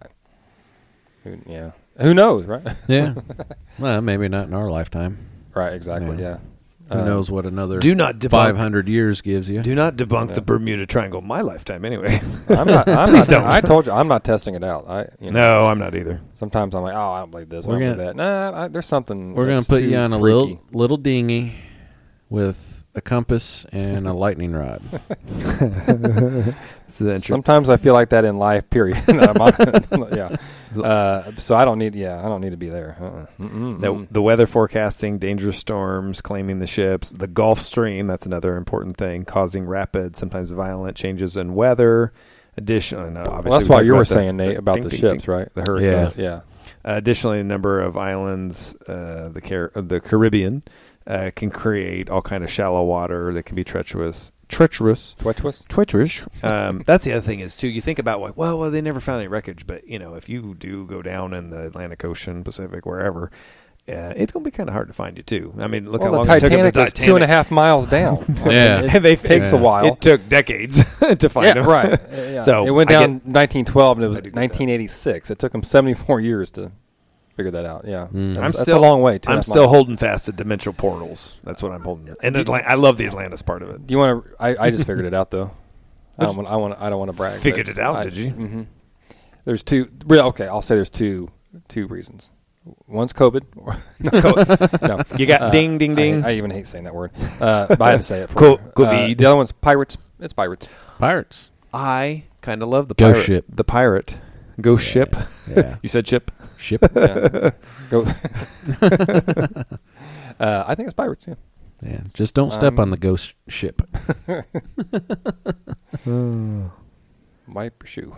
who, yeah, who knows, right? Yeah. Well, maybe not in our lifetime. Right, exactly. Yeah. Yeah. Who Um, knows what another Do not debunk. five hundred years gives you? Do not debunk Yeah. the Bermuda Triangle. My lifetime, anyway. I'm not. I'm Please not. don't. I told you, I'm not testing it out. I, you know, No, I'm not either. Sometimes I'm like, oh, I don't believe this. I We're don't gonna- believe that. Nah, I, there's something. We're gonna that's put too you on a freaky. little little dinghy with a compass, and a lightning rod. This is interesting. Sometimes I feel like that in life. Period. I'm on- yeah. Uh, so I don't need. Yeah, I don't need to be there. Uh-uh. Mm-mm, The, mm. the weather forecasting, dangerous storms, claiming the ships, the Gulf Stream, that's another important thing, causing rapid, sometimes violent changes in weather. Additionally, no, obviously Well, that's we why talked you were about the- saying, Nate, about ding, the ding, ships, ding, right? The hurricanes. Yeah. Uh, additionally, a number of islands, uh, the Car- uh, the Caribbean, uh, can create all kind of shallow water that can be treacherous. Treacherous. Treacherous. Treacherous. Um, that's the other thing is too. You think about like, well, well, they never found any wreckage, but you know, if you do go down in the Atlantic Ocean, Pacific, wherever, uh, it's going to be kind of hard to find you too. I mean, look Well, how long the it took them Titanic to is two and a half miles down. Yeah. it, it takes Yeah. a while. It took decades to find yeah, them. right. Uh, yeah. So, it went I down nineteen twelve, and it I was do get nineteen eighty-six. It took them seventy-four years to figure that out. Yeah, Mm. that's, I'm that's still- a long way. two and a I'm half still miles. holding fast to dimensional portals. That's what I'm holding. And Atlant- I love the Atlantis part of it. Do you want to? I, I just figured it out though. I don't want. I want. I don't want to brag. Figured but it out, I- did you? Mm-hmm. There's two. Real okay. I'll say there's two. Two reasons. One's COVID. no, You got Uh, ding, ding, I- ding. I, even hate saying that word. Uh, but I had to say it. For Co- her. Uh, COVID. the other one's pirates. It's pirates. Pirates. I kind of love the Ghost pirate. ship. The pirate. Ghost ship. Yeah. You said ship. Ship. Yeah. Go. uh, I think it's pirates. Yeah. Yeah. Just don't step Um, on the ghost ship. Wipe your shoe.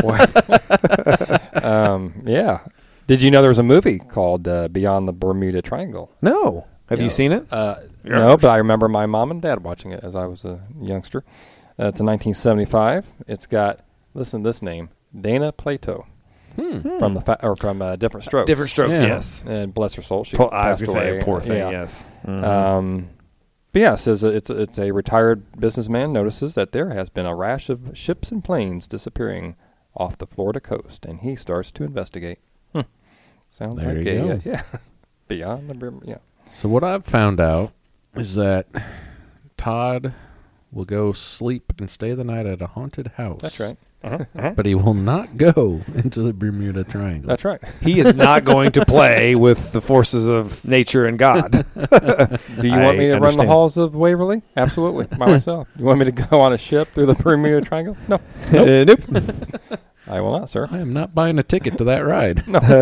um, yeah. Did you know there was a movie called uh, Beyond the Bermuda Triangle? No. Have you Yes. seen it? Uh, Yeah. no, but I remember my mom and dad watching it as I was a youngster. Uh, it's in nineteen seventy-five. It's got, listen to this name, Dana Plato from the fa- or from uh, Different Strokes. Different strokes, Yeah. yes. And bless her soul, she Po- I was passed going to say away. a poor thing, Yeah. yes. Mhm. Um, but yeah, it says that it's it's a retired businessman notices that there has been a rash of ships and planes disappearing off the Florida coast, and he starts to investigate. Hmm. Sounds There like you a go. uh, yeah, beyond the brim. Yeah, So what I've found out is that Todd will go sleep and stay the night at a haunted house. that's right. But he will not go into the Bermuda Triangle. That's right. He is not going to play with the forces of nature and God. Do you I want me to run the understand. halls of Waverly? Absolutely, by myself. You want me to go on a ship through the Bermuda Triangle? No, Uh, nope. I will not, sir. I am not buying a ticket to that ride.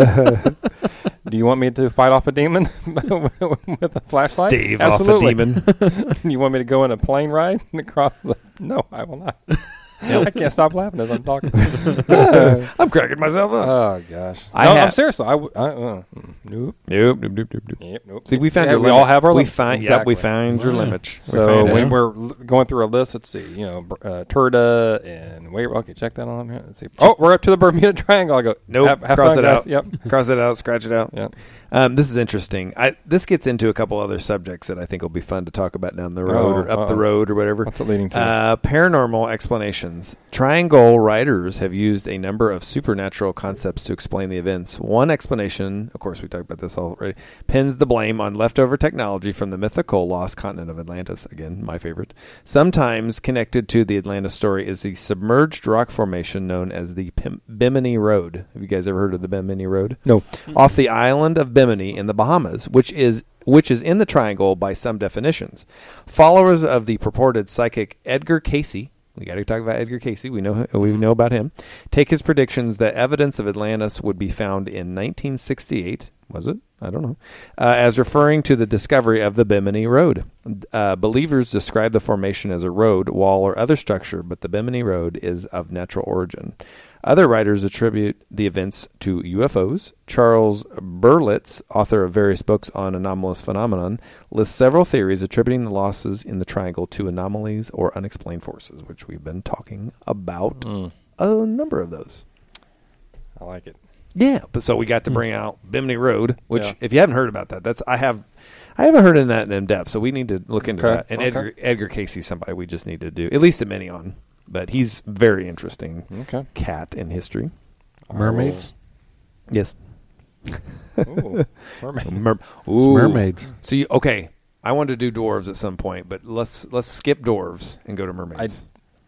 Do you want me to fight off a demon with a flashlight? Stave Absolutely. off a demon. You want me to go on a plane ride across the? No, I will not. I can't stop laughing as I'm talking. I'm cracking myself up. Oh gosh! I no, have- I'm serious. I, w- I uh, mm, nope. nope, nope, nope, nope, nope. Yep, nope. See, we found Yeah, your we limit. all have our we limit. find, yeah, we Exactly. found your Yeah. limit. We So found it. when Yeah. we're l- going through a list, let's see. You know, br- uh, Turda and wait. Okay, check that on here. Let's see. Oh, we're up to the Bermuda Triangle. I go. Nope, Have, have cross fun, it guys. out. Yep. Cross it out, scratch it out. Yep. Um, this is interesting. I, this gets into a couple other subjects that I think will be fun to talk about down the road Oh, or up the uh-oh. road or whatever. What's it leading to? Uh, paranormal explanations. Triangle writers have used a number of supernatural concepts to explain the events. One explanation, of course, we talked about this already, pins the blame on leftover technology from the mythical lost continent of Atlantis. Again, my favorite. Sometimes connected to the Atlantis story is the submerged rock formation known as the Pim- Bimini Road. Have you guys ever heard of the Bimini Road? no. Off the island of Bimini in the Bahamas, which is which is in the triangle by some definitions. Followers of the purported psychic Edgar Casey, we got to talk about Edgar Casey. We know we know about him. Take his predictions that evidence of Atlantis would be found in nineteen sixty-eight. Was it? I don't know. Uh, as referring to the discovery of the Bimini Road. Uh, believers describe the formation as a road, wall, or other structure, but the Bimini Road is of natural origin. Other writers attribute the events to U F Os. Charles Berlitz, author of various books on anomalous phenomenon, lists several theories attributing the losses in the triangle to anomalies or unexplained forces, which we've been talking about Mm, a number of those. I like it. Yeah, but so we got to bring out Bimini Road, which Yeah. if you haven't heard about that, that's I have I haven't heard in that in depth, so we need to look into Okay, that. And okay. Edgar Edgar Casey's somebody we just need to do at least a mini on, but he's very interesting Okay. cat in history. Mermaids? Yes. Ooh, mermaid. Mer- It's Ooh. mermaids. So you, okay, I wanted to do dwarves at some point, but let's let's skip dwarves and go to mermaids.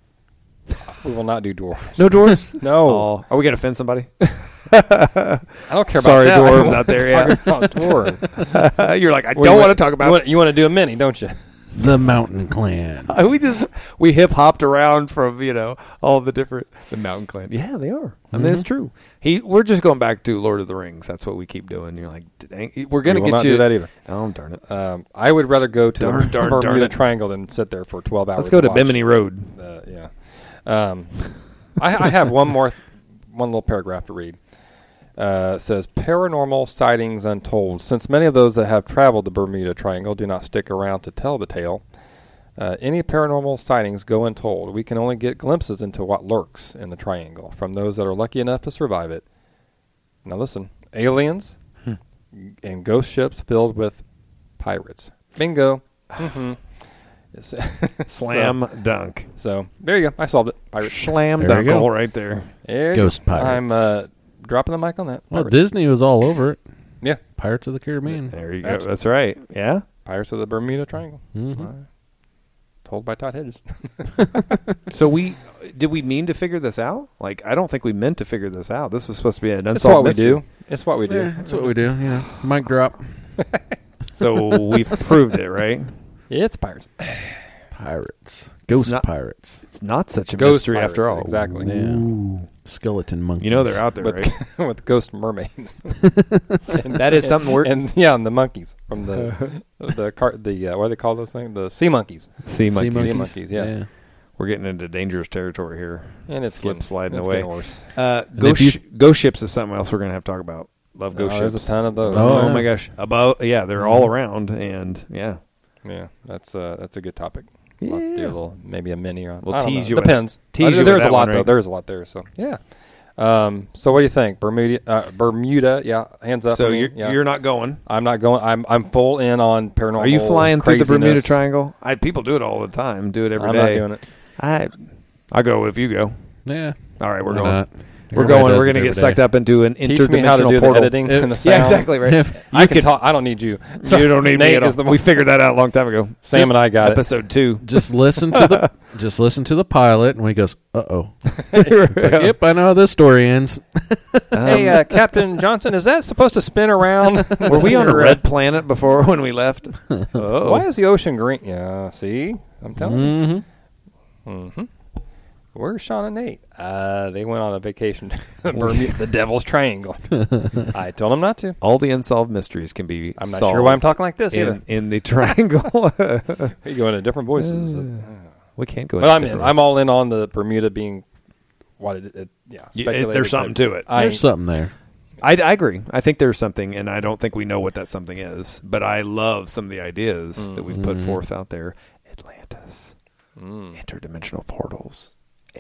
We will not do dwarves. no dwarves? No. Oh, are we gonna offend somebody? I don't care Sorry, about that. dwarves I out there, yeah. talk about dwarves. You're like, I What do don't you want to talk about. You want, you want to do a mini, don't you? The Mountain Clan. Uh, we just we hip hopped around from you know all the different the Mountain Clan. Yeah, they are. I mean, it's true. He we're just going back to Lord of the Rings. That's what we keep doing. You're like, dang, we're gonna We will get not you do that either. Oh darn it! Um, I would rather go to Darn, the darn, darn Bermuda it. Triangle than sit there for twelve hours. Let's go to watch. Bimini Road. Uh, yeah. Um, I, I have one more, one little paragraph to read. Uh, it says, paranormal sightings untold. Since many of those that have traveled the Bermuda Triangle do not stick around to tell the tale, uh, any paranormal sightings go untold. We can only get glimpses into what lurks in the triangle from those that are lucky enough to survive it. Now listen, aliens and ghost ships filled with pirates. Bingo. Mm-hmm. Slam so, dunk. So there you go. I solved it. Pirates. Slam There dunk you go. hole right there. There you Ghost go. pirates. I'm uh, dropping the mic on that. Well, Pirates. Disney was all over it. Yeah. Pirates of the Caribbean. There you go. Absolutely. That's right. Yeah. Pirates of the Bermuda Triangle. Mhm. Uh, told by Todd Hedges. So we did we mean to figure this out? Like I don't think we meant to figure this out. This was supposed to be an It's unsolved what we mystery. do. It's what we do. Yeah, that's what we do. You know, mic drop. So we've proved it, right? It's pirates. Pirates. Ghost not- pirates. It's not such a Ghost mystery pirates, after all. exactly. Yeah. Skeleton monkeys. You know they're out there, With, right? with ghost mermaids. and, That is something we're And yeah, and the monkeys from the the car the uh, what do they call those things? The sea monkeys. sea monkeys. monkeys. Sea monkeys, yeah. We're getting into dangerous territory here. And it's Slip getting, sliding it's away. getting worse. Uh, if ghost, you- sh- ghost ships is something else we're gonna have to talk about. Love ghost Oh, ships. there's a ton of those. Oh, Oh, yeah. my gosh! Above, yeah, they're all around, and yeah, Yeah, that's uh, that's a good topic. We'll have to do a Yeah. little, maybe a mini on. We'll I don't tease know. you with- Depends. tease Uh, you with There's that a lot one, though. right? There's a lot there. So yeah. Um. So what do you think, Bermuda? Uh, Bermuda. Yeah. Hands up. so for me. you're yeah. you're not going. I'm not going. I'm I'm full in on paranormal. Are you flying through the Bermuda craziness. Triangle? I people do it all the time. Do it every I'm day. not doing it. I I'll go if you go. Yeah. All right, we're Why going. not? We're Everybody going. does We're it going to every get sucked day. up into an Teach me how to interdimensional do the portal. editing and the sound. Yeah, exactly right. You I can could talk. I don't need you. You don't need Nate me at all. is the We one- figured that out a long time ago. Sam Just and I got it. episode two. Just listen to the just listen to the pilot, and when he goes, "Uh oh," it's like, "Yep, I know how this story ends." Hey, uh, Captain Johnson, is that supposed to spin around? Were we on a Your, uh, red planet before when we left? Oh, Why is the ocean green? Yeah. See, I'm telling you. Mm-hmm. Mm-hmm. Where's Sean and Nate? Uh, they went on a vacation to Bermuda, the Devil's Triangle. I told them not to. all the unsolved mysteries can be I'm not solved sure why I'm talking like this either. in, in the triangle. You go into different voices. we can't go. Well, I'm into in. different I'm all in on the Bermuda being what it, it yeah. You- it- speculated, there's something but to it. I, There's something there. I, I agree. I think there's something, and I don't think we know what that something is. But I love some of the ideas that we've put Mhm. forth out there. Atlantis, Mm. interdimensional portals,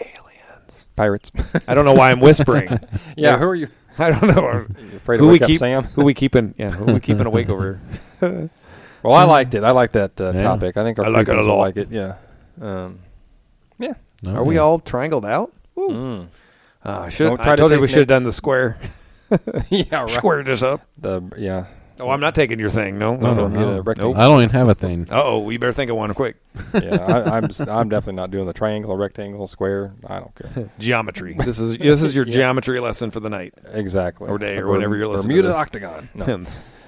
aliens. Pirates. I don't know why I'm whispering. yeah. Who are you? I don't know. You afraid Who to we wake up keep? Sam? Who we keeping? Yeah, who we keeping awake over here? Well, I liked it. I like that uh, Yeah. topic. I think our I like it a creepers will lot. like it. Yeah. Um, yeah. Are we all triangled out? Ooh. Mm. Uh, I should. Don't try I to told you take we should have done Nick's- the square. yeah. Right. Square this up. The yeah. Oh, I'm not taking your thing. No, no, No, no. no, no. no. rectangle. I don't even have a thing. Uh oh, we better think of one quick. yeah. I, I'm s- I'm definitely not doing the triangle, rectangle, square. I don't care. Geometry. This is this is your Yeah. geometry lesson for the night. Exactly. Or day, or Berm- whenever you're listening to Bermuda this. Octagon. No.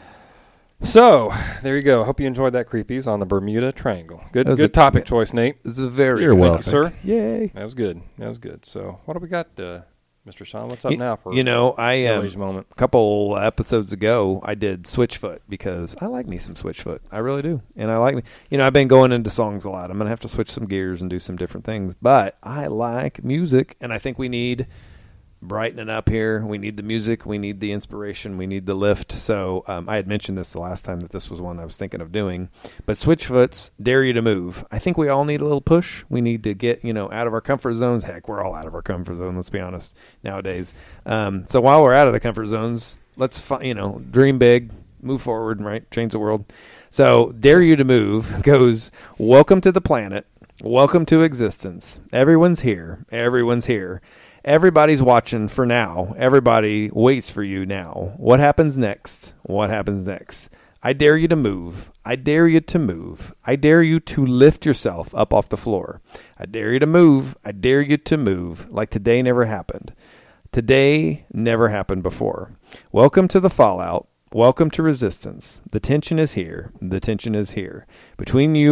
So there you go. Hope you enjoyed that creepies on the Bermuda Triangle. Good That was good a- topic choice, Nate. This is a very You're good welcome. topic. Sir. Yay. That was good. That was good. So what do we got, uh, Mister Sean? What's up You, now for you know, I um, Village moment? a couple episodes ago, I did Switchfoot because I like me some Switchfoot. I really do, and I like me. You know, I've been going into songs a lot. I'm gonna have to switch some gears and do some different things, but I like music, and I think we need brightening up here. We need the music. We need the inspiration. We need the lift. So um, I had mentioned this the last time that this was one I was thinking of doing. But Switchfoot's Dare You to Move. I think we all need a little push. We need to get, you know, out of our comfort zones. Heck, we're all out of our comfort zone, let's be honest, nowadays. Um, so while we're out of the comfort zones, let's, fi- you know, dream big, move forward, right? Change the world. So Dare You to Move goes, welcome to the planet. Welcome to existence. Everyone's here. Everyone's here. Everybody's watching for now. Everybody waits for you now. What happens next? What happens next? I dare you to move. I dare you to move. I dare you to lift yourself up off the floor. I dare you to move. I dare you to move like today never happened. Today never happened before. Welcome to the fallout. Welcome to resistance. The tension is here. The tension is here. Between you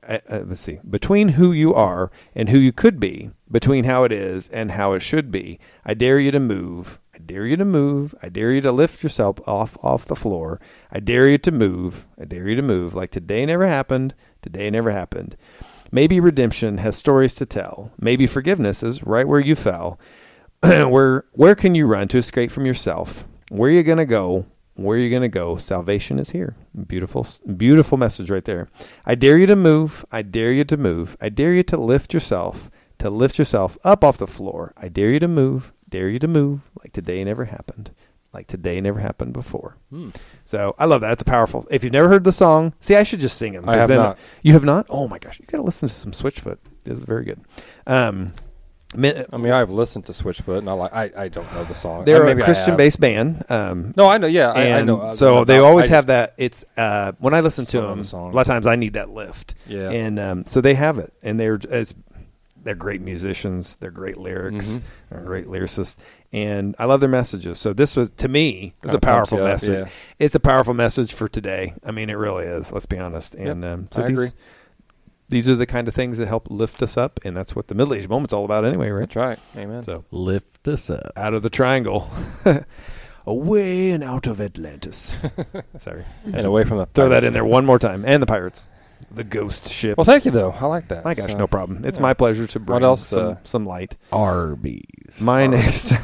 uh, uh, let's see, between who you are and who you could be, between how it is and how it should be, I dare you to move. I dare you to move. I dare you to lift yourself off off the floor. I dare you to move. I dare you to move. Like today never happened. Today never happened. Maybe redemption has stories to tell. Maybe forgiveness is right where you fell. where where can you run to escape from yourself? Where are you going to go? Where are you going to go? Salvation is here. Beautiful, beautiful message right there. I dare you to move. I dare you to move. I dare you to lift yourself, to lift yourself up off the floor. I dare you to move. Dare you to move like today never happened. Like today never happened before. Hmm. So I love that. It's a powerful. If you've never heard the song, see, I should just sing them. I have then, not. You have not? Oh my gosh. You got to listen to some Switchfoot. It's very good. Um, I mean, I've listened to Switchfoot, and I like. I, I don't know the song. They're Maybe a Christian-based band. Um, no, I know. Yeah, I, I know. Uh, so they I, always I have that. It's uh, when I listen to them, the a lot of times I need that lift. Yeah, and um, so they have it, and they're it's, they're great musicians. They're great lyrics. Mm-hmm. They're great lyricists, and I love their messages. So this was to me it was Kinda a powerful up, message. yeah. It's a powerful message for today. I mean, it really is. Let's be honest. And yep, um, so I these, agree. These are the kind of things that help lift us up, and that's what the Middle Age Moment's all about anyway, right? That's right. Amen. So Lift us up. out of the triangle. Away and out of Atlantis. Sorry. And away from the Throw that in there one more time. And the pirates. The ghost ships. Well, thank you, though. I like that. My gosh, So, no problem. It's yeah. my pleasure to bring What else, some, uh, some light. Arby's. My next...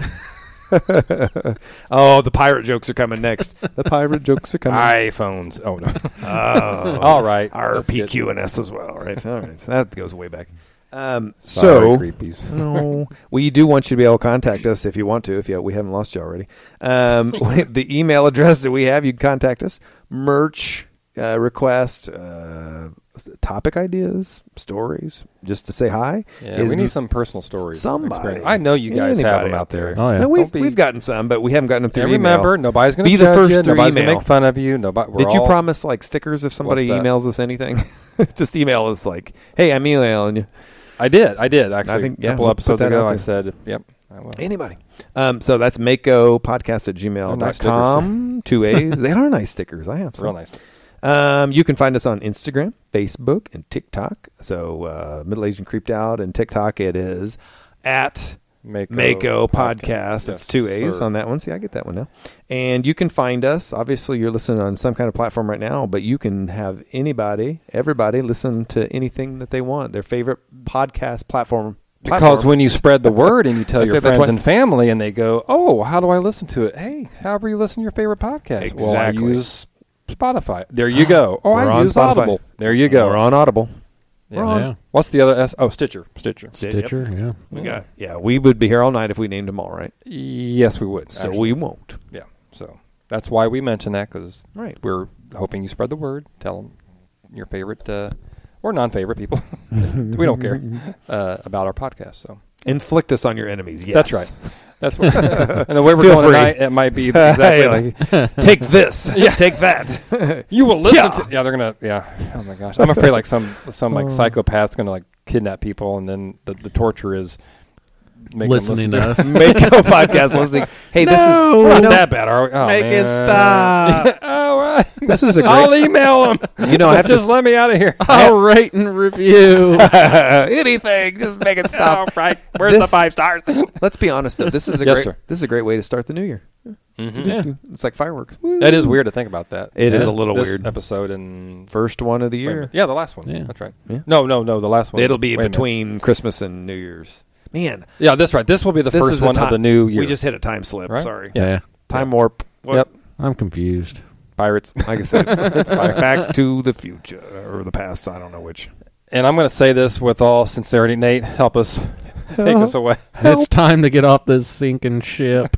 oh, the pirate jokes are coming next. The pirate jokes are coming. iPhones. Oh, no. Oh. All right. R, That's P, good. Q, and S as well, right? All right. That goes way back. Um, Sorry, so... creepies. No, we do want you to be able to contact us if you want to. If you, we haven't lost you already. Um, the email address that we have, you can contact us. Merch uh, request, uh, topic ideas, stories, just to say hi. Yeah, is we need some personal stories. somebody. Experience. I know you guys have Anybody them out out there. there. Oh, yeah. No, we've Don't be- we've gotten some, but we haven't gotten them through And email. remember, nobody's going to Be the judge first you. through Nobody's going to email. make fun of you. Nobody. We're Did you all- promise like stickers if somebody What's that? emails us anything? Just email us like, "Hey, I'm emailing you." I did. I did actually. think, a yeah, couple we'll put episodes that out ago, I there. said, "Yep, I will." Anybody. Um, so that's Mako podcast at gmail They're nice dot com. Two A's. They are nice stickers. I have some. Real nice. Um, you can find us on Instagram, Facebook, and TikTok. So uh, Middle Aged and Creeped Out and TikTok it is at Mako, Mako Podcast. Yes, That's two A's sir. on that one. See, I get that one now. And you can find us. Obviously, you're listening on some kind of platform right now, but you can have anybody, everybody, listen to anything that they want. Their favorite podcast platform. Because platform. when you spread the word and you tell I your said that friends twice. and family, and they go, "Oh, how do I listen to it?" Hey, however you listen to your favorite podcast. Well, I Exactly. use Spotify. There you go. Oh, We're I on use Spotify. Audible. There you go. We're on Audible. Yeah. We're on. Yeah. What's the other S? Oh, Stitcher. Stitcher. Stitcher, yeah. We got. Yeah, we would be here all night if we named them all, right? Yes, we would. So actually. we won't. Yeah. So that's why we mention that, because Right. we're hoping you spread the word. Tell them your favorite uh, or non-favorite people. We don't care uh, about our podcast. So Inflict us on your enemies. Yes. that's right. That's what, and the way we're Feel going free. tonight, it might be exactly. Hey, like, take this. Yeah. Take that. You will listen Yeah. to. Yeah, they're gonna. Yeah. Oh my gosh, I'm afraid like some some like psychopath's gonna like kidnap people, and then the, the torture is make Listening them to listen us. Make a podcast listening. Hey, No. this is We're not you know, that bad, are we? Oh, Make it man. stop. All right. This is a I'll great. email them. You know, I have to just s- let me out of here. I'll rate and review. anything. Just make it stop. All right. Where's the This- five stars? Let's be honest though. This is a Yes, great. sir. This is a great way to start the new year. Mhm. Yeah. It's like fireworks. That is weird to think about that. It is This- a little this weird. episode and First one of the wait a year. minute. Yeah, the last one. Yeah. That's right. Yeah. No, no, no. The last one. It'll be Wait a minute. between Christmas and New Year's. Man, Yeah, that's right. This will be the this first is a one ti- of the new year. We just hit a time slip. Right? Sorry. Yeah. Time warp. What? Yep. I'm confused. Pirates. Like I said, it's back to the future or the past. I don't know which. And I'm going to say this with all sincerity. Nate, help us. Take us away. It's time to get off this sinking ship.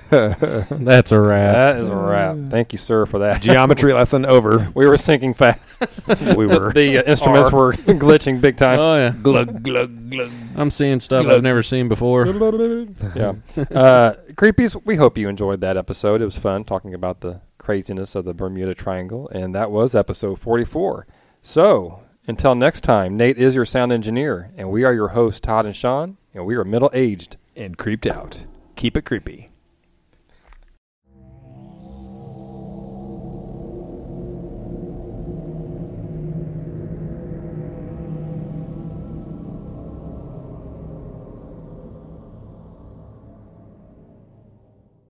That's a wrap. That is a wrap. Thank you, sir, for that. Geometry lesson over. We were sinking fast. We were. the uh, instruments Are. were glitching big time. Oh, yeah. glug glug glug. I'm seeing stuff Glug. I've never seen before. Yeah. Uh, Creepies, we hope you enjoyed that episode. It was fun talking about the craziness of the Bermuda Triangle, and that was episode forty-four. So, until next time, Nate is your sound engineer, and we are your hosts, Todd and Sean, and we are middle-aged. And creeped out. Keep it creepy.